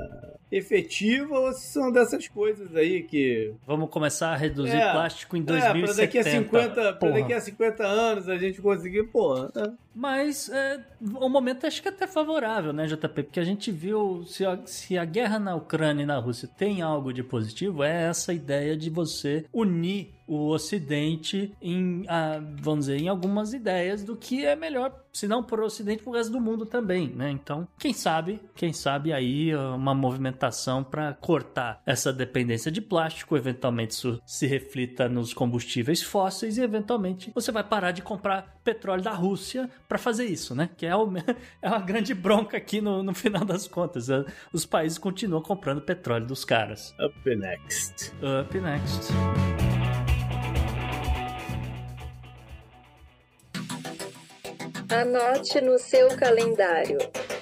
efetiva ou se são dessas coisas aí que... Vamos começar a reduzir plástico em 2070. Para daqui a 50 anos a gente conseguir, Mas o momento acho que é até favorável, né, JP? Porque a gente viu, se a guerra na Ucrânia e na Rússia tem algo de positivo, é essa ideia de você unir o Ocidente vamos dizer, em algumas ideias do que é melhor, se não para o Ocidente, para o resto do mundo também, né? Então, quem sabe aí uma movimentação para cortar essa dependência de plástico, eventualmente isso se reflita nos combustíveis fósseis e eventualmente você vai parar de comprar petróleo da Rússia para fazer isso, né? Que é uma grande bronca aqui no final das contas. Os países continuam comprando petróleo dos caras. Up next. Anote no seu calendário.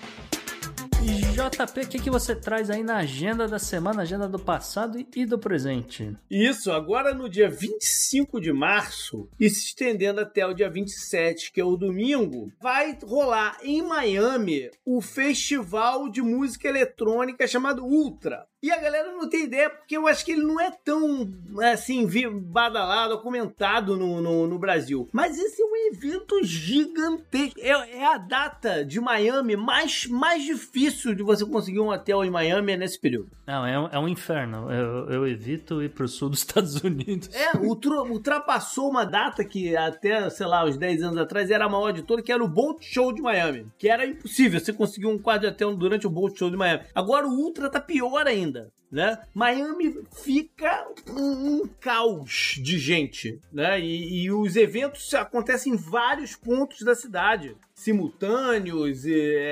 JP, o que você traz aí na agenda da semana, agenda do passado e do presente? Isso, agora no dia 25 de março e se estendendo até o dia 27, que é o domingo, vai rolar em Miami o festival de música eletrônica chamado Ultra. E a galera não tem ideia, porque eu acho que ele não é tão, assim, badalado, comentado no Brasil. Mas esse é um evento gigantesco. É a data de Miami mais difícil de você conseguir um hotel em Miami nesse período. Não, é um inferno. Eu evito ir pro sul dos Estados Unidos. Ultrapassou uma data que até, sei lá, uns 10 anos atrás era a maior de todas, que era o Boat Show de Miami. Que era impossível você conseguir um quarto de hotel durante o Boat Show de Miami. Agora o Ultra tá pior ainda. Né? Miami fica um caos de gente, né? E os eventos acontecem em vários pontos da cidade, simultâneos.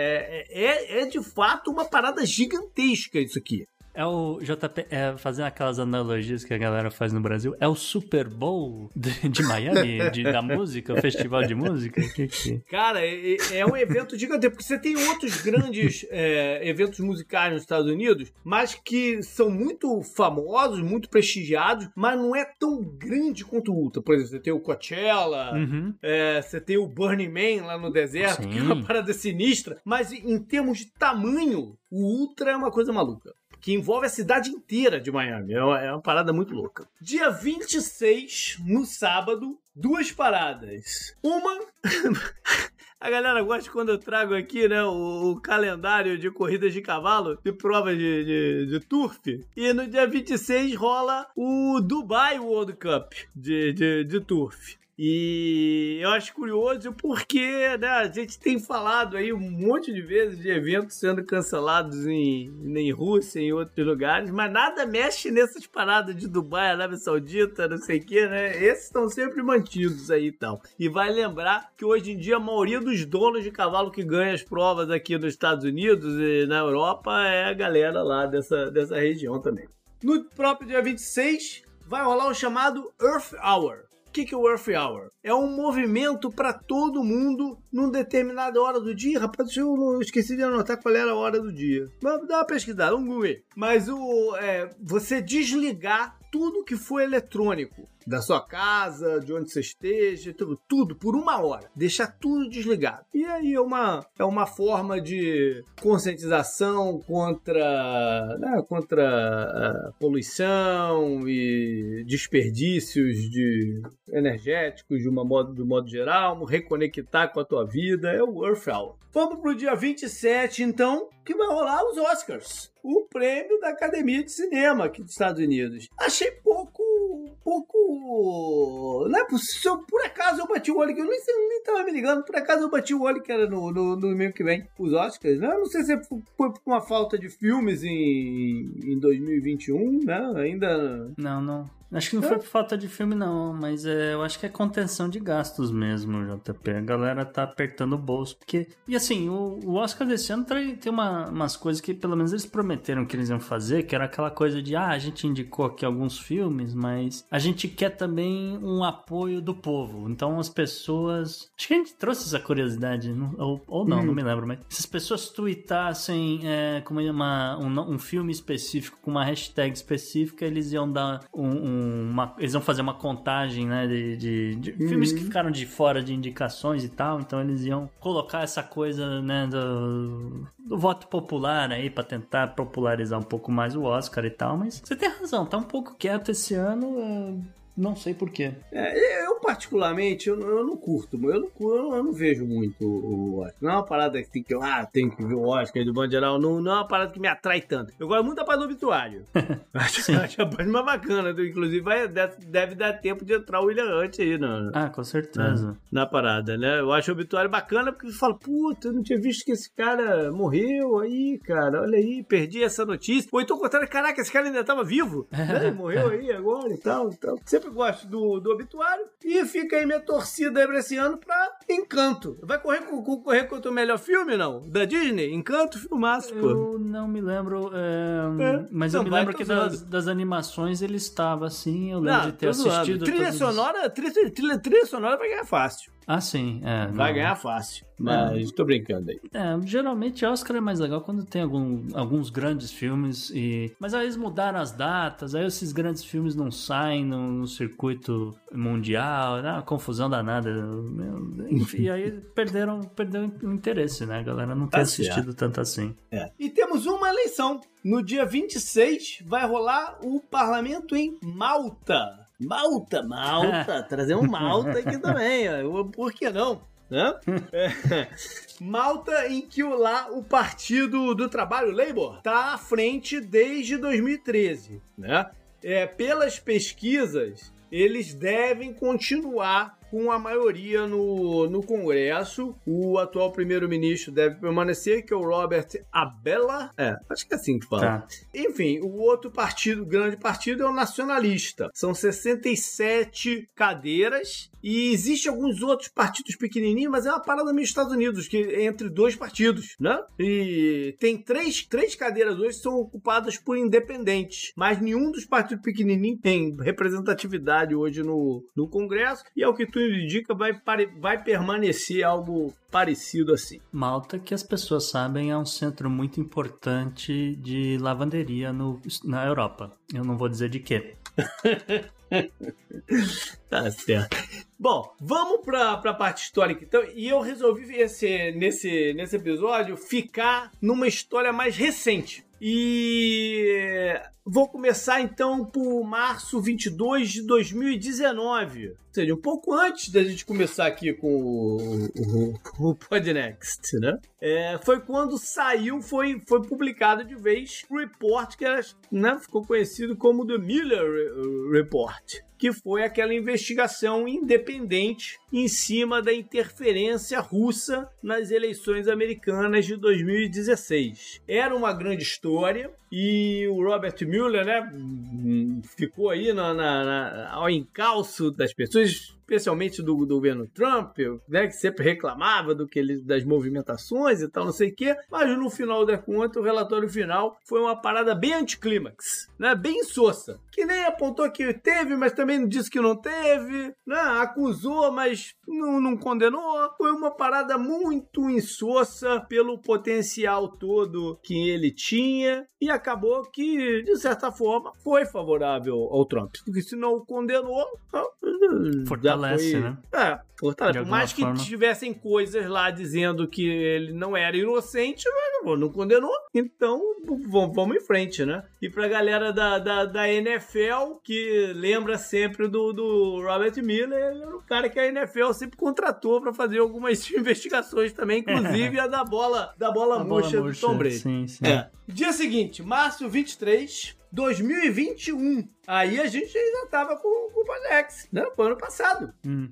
É de fato uma parada gigantesca isso aqui. É o JP, fazendo aquelas analogias que a galera faz no Brasil, é o Super Bowl de Miami, da música, o festival de música? Cara, é um evento gigante, porque você tem outros grandes eventos musicais nos Estados Unidos, mas que são muito famosos, muito prestigiados, mas não é tão grande quanto o Ultra. Por exemplo, você tem o Coachella, você tem o Burning Man lá no deserto, Sim. Que é uma parada sinistra, mas em termos de tamanho, o Ultra é uma coisa maluca. Que envolve a cidade inteira de Miami. É uma parada muito louca. Dia 26, no sábado, 2 paradas. Uma... A galera gosta quando eu trago aqui, né, o calendário de corridas de cavalo, de provas de turf. E no dia 26 rola o Dubai World Cup de turf. E eu acho curioso porque, né, a gente tem falado aí um monte de vezes de eventos sendo cancelados em Rússia e em outros lugares, mas nada mexe nessas paradas de Dubai, Arábia Saudita, não sei o que, né? Esses estão sempre mantidos aí e tal. E vai lembrar que hoje em dia a maioria dos donos de cavalo que ganha as provas aqui nos Estados Unidos e na Europa é a galera lá dessa região também. No próprio dia 26 vai rolar o chamado Earth Hour. O que é o Earth Hour? É um movimento para todo mundo numa determinada hora do dia. Rapaz, eu esqueci de anotar qual era a hora do dia. Vamos dar uma pesquisada, vamos Google. Mas você desligar tudo que for eletrônico da sua casa, de onde você esteja, tudo por 1 hora. Deixar tudo desligado. E aí é uma forma de conscientização contra a poluição e desperdícios energéticos de modo geral, reconectar com a tua vida. É o Earth Hour. Vamos pro dia 27, então, que vai rolar os Oscars. O prêmio da Academia de Cinema aqui dos Estados Unidos. Achei pouco... Não é possível. Por acaso eu bati o olho, que eu nem tava me ligando. Por acaso eu bati o olho que era no domingo que vem, os Oscars, né? Eu não sei se foi por uma falta de filmes em 2021, né? Ainda... Não. Acho que não foi por falta de filme, não, mas eu acho que é contenção de gastos mesmo, JP. A galera tá apertando o bolso, porque... E assim, o Oscar desse ano tem umas coisas que pelo menos eles prometeram que eles iam fazer, que era aquela coisa de, a gente indicou aqui alguns filmes, mas a gente quer também um apoio do povo. Então as pessoas... Acho que a gente trouxe essa curiosidade, ou não me lembro, mas se as pessoas tuitassem como um filme específico, com uma hashtag específica, eles iam dar eles vão fazer uma contagem, né, de filmes que ficaram de fora de indicações e tal, então eles iam colocar essa coisa, né, do voto popular aí pra tentar popularizar um pouco mais o Oscar e tal, mas você tem razão, tá um pouco quieto esse ano. Não sei porquê. Eu particularmente, eu não curto. Eu não vejo muito o Oscar. Não é uma parada que tem que ver o Oscar do modo geral. Não é uma parada que me atrai tanto. Eu gosto muito da parte do obituário. Acho a parte mais bacana. Inclusive, deve dar tempo de entrar o William Hunt aí, né? Com certeza. Na parada, né? Eu acho o obituário bacana porque você fala, puta, eu não tinha visto que esse cara morreu aí, cara. Olha aí, perdi essa notícia. Ou então contaram, caraca, esse cara ainda tava vivo. Né? Morreu aí agora e tal. Sempre gosto do obituário. E fica aí minha torcida aí pra esse ano pra Encanto. Vai concorrer contra o melhor filme, não? Da Disney? Encanto, filmaço, pô. Eu não me lembro, mas eu me lembro que das animações ele estava assim, eu lembro de ter assistido. Trilha sonora vai ganhar fácil. Sim. Vai ganhar fácil. Mas tô brincando aí. Geralmente Oscar é mais legal quando tem alguns grandes filmes mas aí eles mudaram as datas, aí esses grandes filmes não saem no circuito mundial, uma confusão danada. Enfim, e aí perdeu o interesse, né? A galera não tem assistido tanto assim. E temos uma eleição. No dia 26 vai rolar o parlamento em Malta. Malta, trazemos Malta aqui também, por que não? Né? Malta, em que o Partido do Trabalho, Labour, tá à frente desde 2013, né? Pelas pesquisas, eles devem continuar com a maioria no Congresso. O atual primeiro-ministro deve permanecer, que é o Robert Abela. Acho que é assim que fala. Enfim, o outro partido, grande partido, é o nacionalista. São 67 cadeiras. E existem alguns outros partidos pequenininhos, mas é uma parada meio Estados Unidos, que é entre dois partidos, né? E tem três cadeiras hoje que são ocupadas por independentes, mas nenhum dos partidos pequenininhos tem representatividade hoje no Congresso, e é o que tudo indica, vai permanecer algo parecido assim. Malta, que as pessoas sabem, é um centro muito importante de lavanderia na Europa. Eu não vou dizer de quê. Tá certo. Bom, vamos pra parte histórica então. E eu resolvi nesse episódio ficar numa história mais recente. E vou começar então por março 22 de 2019. Ou seja, um pouco antes da gente começar aqui com o Podnext, né? Foi quando foi publicado de vez o report que era, né, ficou conhecido como The Mueller Report, que foi aquela investigação independente em cima da interferência russa nas eleições americanas de 2016. Era uma grande história e o Robert Mueller, né, ficou aí ao encalço das pessoas, especialmente do governo Trump, né, que sempre reclamava das movimentações e tal, não sei o quê, mas no final da conta, o relatório final foi uma parada bem anticlímax, né, bem insossa, que nem apontou que teve, mas também disse que não teve, né, acusou, mas não condenou. Foi uma parada muito insossa pelo potencial todo que ele tinha e acabou que, de certa forma, foi favorável ao Trump, porque se não o condenou, fortalece, né? Fortalece. Por mais que tivessem coisas lá dizendo que ele não era inocente, mas não condenou, então vamos em frente, né? E pra galera da NFL, que lembra sempre do Robert Mueller, ele era o cara que a NFL sempre contratou pra fazer algumas investigações também, inclusive a da bola murcha do Tom Brady. Sim. Dia seguinte, março 23, 2021. Aí a gente ainda tava com o Panex, né? Foi ano passado.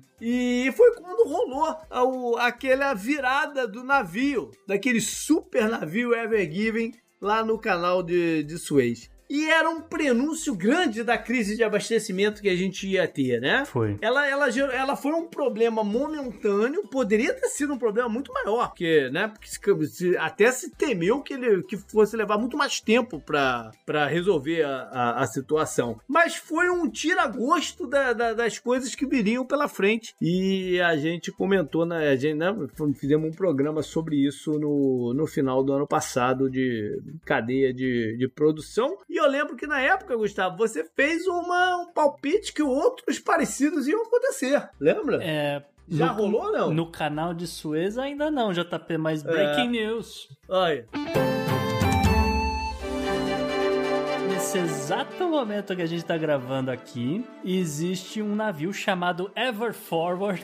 E foi quando rolou aquela virada do navio, daquele super navio Ever Given, lá no canal de Suez. E era um prenúncio grande da crise de abastecimento que a gente ia ter, né? Foi. Ela foi um problema momentâneo, poderia ter sido um problema muito maior, porque, né? Porque até se temeu que fosse levar muito mais tempo pra resolver a situação. Mas foi um tira-gosto das coisas que viriam pela frente. E a gente comentou, né? Fizemos um programa sobre isso no final do ano passado, de cadeia de produção. E eu lembro que na época, Gustavo, você fez um palpite que outros parecidos iam acontecer. Lembra? Já rolou ou não? No canal de Suez ainda não, JP, mas breaking news. Olha. Nesse nesse exato momento que a gente tá gravando aqui, existe um navio chamado Ever Forward.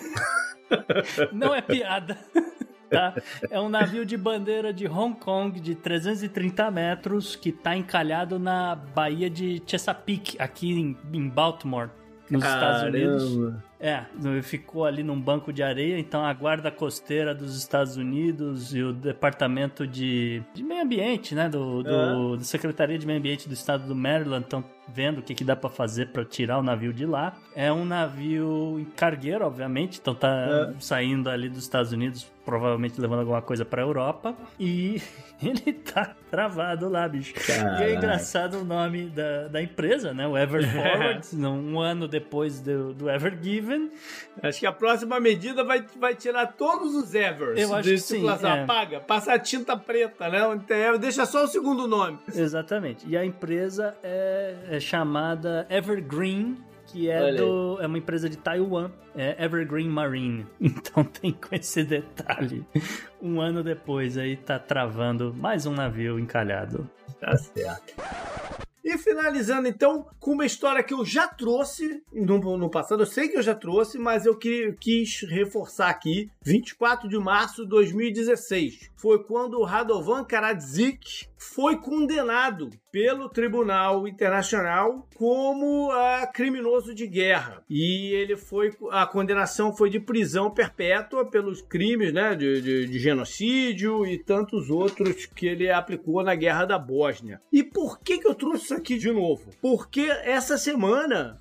Não é piada. Tá? É um navio de bandeira de Hong Kong de 330 metros que tá encalhado na Baía de Chesapeake, aqui em Baltimore, nos Estados Unidos. Ficou ali num banco de areia, então a Guarda Costeira dos Estados Unidos e o Departamento de Meio Ambiente, né, da Secretaria de Meio Ambiente do Estado do Maryland estão vendo o que dá pra fazer pra tirar o navio de lá. É um navio cargueiro, obviamente, então tá saindo ali dos Estados Unidos, provavelmente levando alguma coisa pra Europa, e ele tá travado lá, bicho. Caralho. E é engraçado o nome da empresa, né, o Ever Forward, um ano depois do Ever Given. Acho que a próxima medida vai tirar todos os Evers. Eu acho que sim. Apaga, passa a tinta preta, né? Deixa só o segundo nome. Exatamente. E a empresa é chamada Evergreen, que é uma empresa de Taiwan, é Evergreen Marine. Então tem com esse detalhe. Um ano depois aí tá travando mais um navio encalhado. Tá certo. E finalizando, então, com uma história que eu já trouxe no passado. Eu sei que eu já trouxe, mas eu quis reforçar aqui. 24 de março de 2016. Foi quando o Radovan Karadzic foi condenado pelo Tribunal Internacional como criminoso de guerra. E a condenação foi de prisão perpétua pelos crimes, né, de genocídio e tantos outros que ele aplicou na Guerra da Bósnia. E por que eu trouxe isso aqui de novo? Porque essa semana,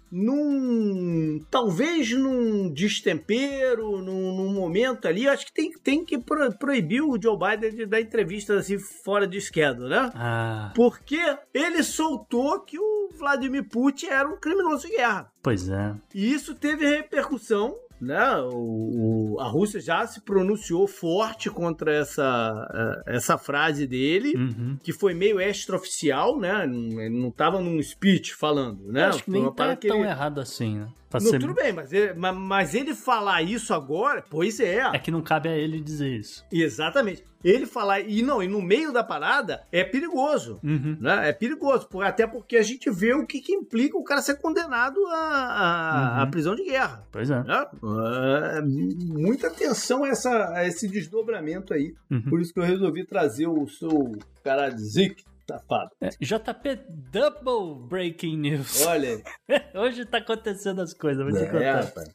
talvez num destempero, num momento ali, acho que tem que proibir o Joe Biden de dar entrevistas assim fora de esquerdo, né? Porque ele soltou que o Vladimir Putin era um criminoso de guerra. Pois é. E isso teve repercussão, né? A Rússia já se pronunciou forte contra essa frase dele, que foi meio extraoficial, né? Ele não estava num speech falando, né? Acho que nem tá tão errado assim, né? Tudo bem, mas ele falar isso agora, pois é. É que não cabe a ele dizer isso. Exatamente. Ele falar, e no meio da parada, é perigoso. Né? É perigoso, até porque a gente vê o que implica o cara ser condenado à prisão de guerra. Pois é. Né? Muita atenção a esse desdobramento aí. Por isso que eu resolvi trazer o seu Karadzic. Safado. JP Double Breaking News. Olha aí. Hoje tá acontecendo as coisas, vou te contar. Rapaz.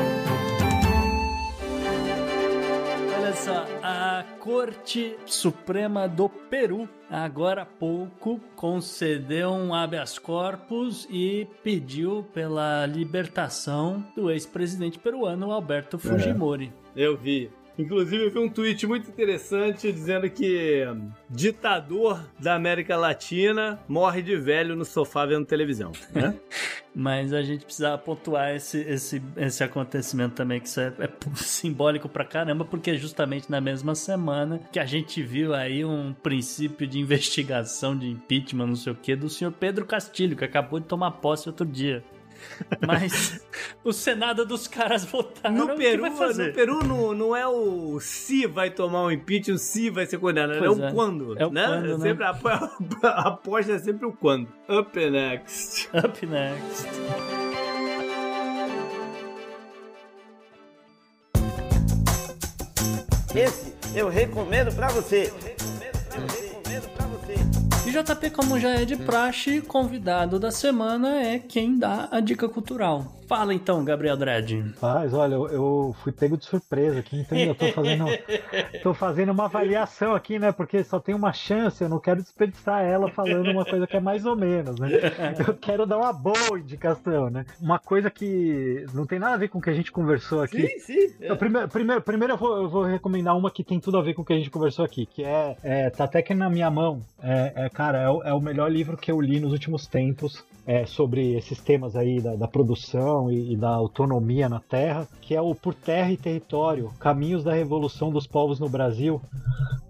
Olha só, a Corte Suprema do Peru, agora há pouco, concedeu um habeas corpus e pediu pela libertação do ex-presidente peruano Alberto Fujimori. Eu vi. Inclusive, eu vi um tweet muito interessante dizendo que ditador da América Latina morre de velho no sofá vendo televisão, né? Mas a gente precisa pontuar esse acontecimento também, que isso é simbólico pra caramba, porque é justamente na mesma semana que a gente viu aí um princípio de investigação de impeachment, não sei o que, do senhor Pedro Castilho, que acabou de tomar posse outro dia. Mas o Senado dos caras votaram. No Peru não é o se vai tomar um impeachment, o se vai ser condenado, é o quando. É o né? quando, né? Sempre a aposta é sempre o quando. Up next. Up next. Esse eu recomendo pra você. E JP, como já é de praxe, convidado da semana é quem dá a dica cultural. Fala então, Gabriel Dredd. Mas olha, eu fui pego de surpresa aqui, então eu tô fazendo uma avaliação aqui, né? Porque só tem uma chance, eu não quero desperdiçar ela falando uma coisa que é mais ou menos, né? Eu quero dar uma boa indicação, né? Uma coisa que não tem nada a ver com o que a gente conversou aqui. Sim. Então, primeiro eu vou recomendar uma que tem tudo a ver com o que a gente conversou aqui, que tá até aqui na minha mão. Cara, é o melhor livro que eu li nos últimos tempos. Sobre esses temas aí da produção e da autonomia na terra, que é o Por Terra e Território, Caminhos da Revolução dos Povos no Brasil,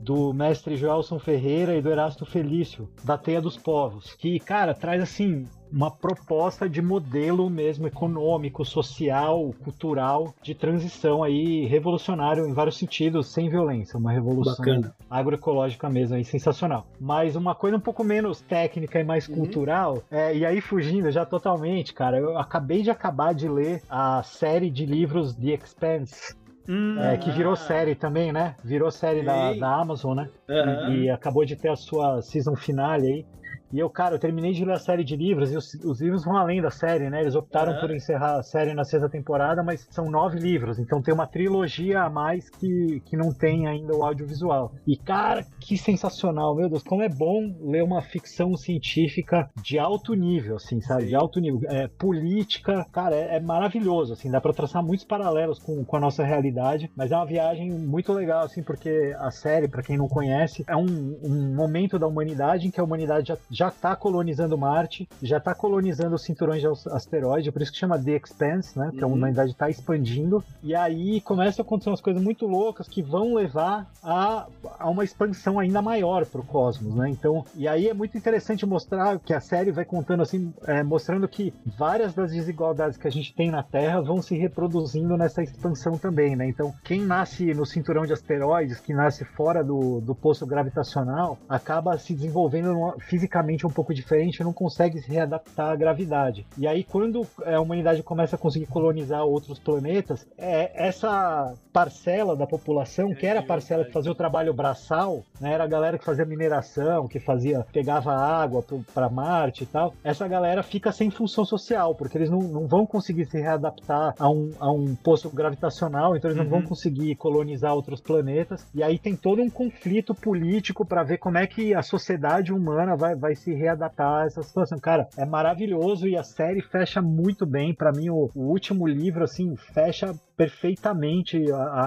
do mestre Joelson Ferreira e do Erasto Felício, da Teia dos Povos, que, cara, traz, assim, uma proposta de modelo mesmo econômico, social, cultural, de transição aí, revolucionário em vários sentidos, sem violência, uma revolução agroecológica mesmo, aí, sensacional. Mas uma coisa um pouco menos técnica e mais cultural, e aí fugindo já totalmente, cara, eu acabei de ler a série de livros The Expanse, que virou série também, né? Virou série da Amazon, né? E acabou de ter a sua season finale aí. E eu terminei de ler a série de livros, e os livros vão além da série, né? Eles optaram por encerrar a série na 6ª temporada, mas são 9 livros, então tem uma trilogia a mais que não tem ainda o audiovisual. E, cara, que sensacional, meu Deus, como é bom ler uma ficção científica de alto nível, assim, sabe? De alto nível. Política, cara, é maravilhoso, assim, dá pra traçar muitos paralelos com a nossa realidade, mas é uma viagem muito legal, assim, porque a série, pra quem não conhece, é um momento da humanidade em que a humanidade já está colonizando Marte, já está colonizando os cinturões de asteroide, por isso que chama The Expanse, né? Que a humanidade está expandindo, e aí começam a acontecer umas coisas muito loucas que vão levar a uma expansão ainda maior para o cosmos, né? Então, e aí é muito interessante mostrar que a série vai contando assim, mostrando que várias das desigualdades que a gente tem na Terra vão se reproduzindo nessa expansão também, né? Então, quem nasce no cinturão de asteroides, que nasce fora do poço gravitacional, acaba se desenvolvendo fisicamente um pouco diferente, não consegue se readaptar à gravidade. E aí, quando a humanidade começa a conseguir colonizar outros planetas, essa parcela da população, que era a parcela que fazia o trabalho braçal, né, era a galera que fazia mineração, que pegava água para Marte e tal, essa galera fica sem função social, porque eles não vão conseguir se readaptar a um poço gravitacional, então eles não vão conseguir colonizar outros planetas, e aí tem todo um conflito político para ver como é que a sociedade humana vai se readaptar a essa situação. Cara, é maravilhoso e a série fecha muito bem. Pra mim, o último livro, assim, fecha perfeitamente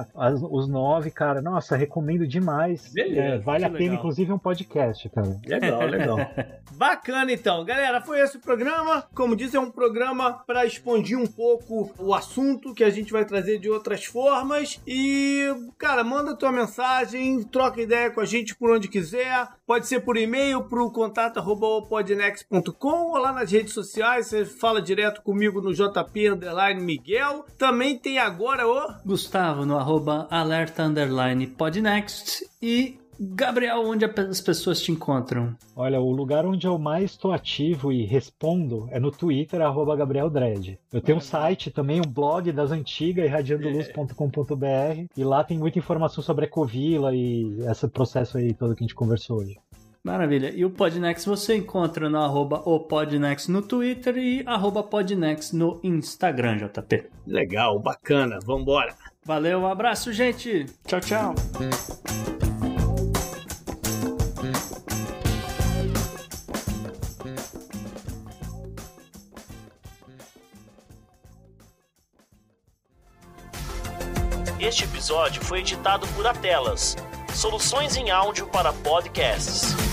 os 9, cara. Nossa, recomendo demais. Beleza, vale a pena, inclusive, um podcast, cara. Legal. Bacana, então. Galera, foi esse o programa. Como disse, é um programa para expandir um pouco o assunto que a gente vai trazer de outras formas. E, cara, manda tua mensagem, troca ideia com a gente por onde quiser. Pode ser por e-mail, pro contato@podnext.com, ou lá nas redes sociais, você fala direto comigo no JP_Miguel. Também tem agora o Gustavo no @alerta_podnext e Gabriel, onde as pessoas te encontram? Olha, o lugar onde eu mais estou ativo e respondo é no Twitter, @GabrielDredd. Eu tenho um site também, um blog das antigas, irradiandoluz.com.br, e lá tem muita informação sobre a Ecovila e esse processo aí todo que a gente conversou hoje. Maravilha. E o Podnext você encontra no @opodnext no Twitter e @podnext no Instagram, JP. Legal, bacana. Vambora. Valeu, um abraço, gente. Tchau, tchau. Este episódio foi editado por Atelas, soluções em áudio para podcasts.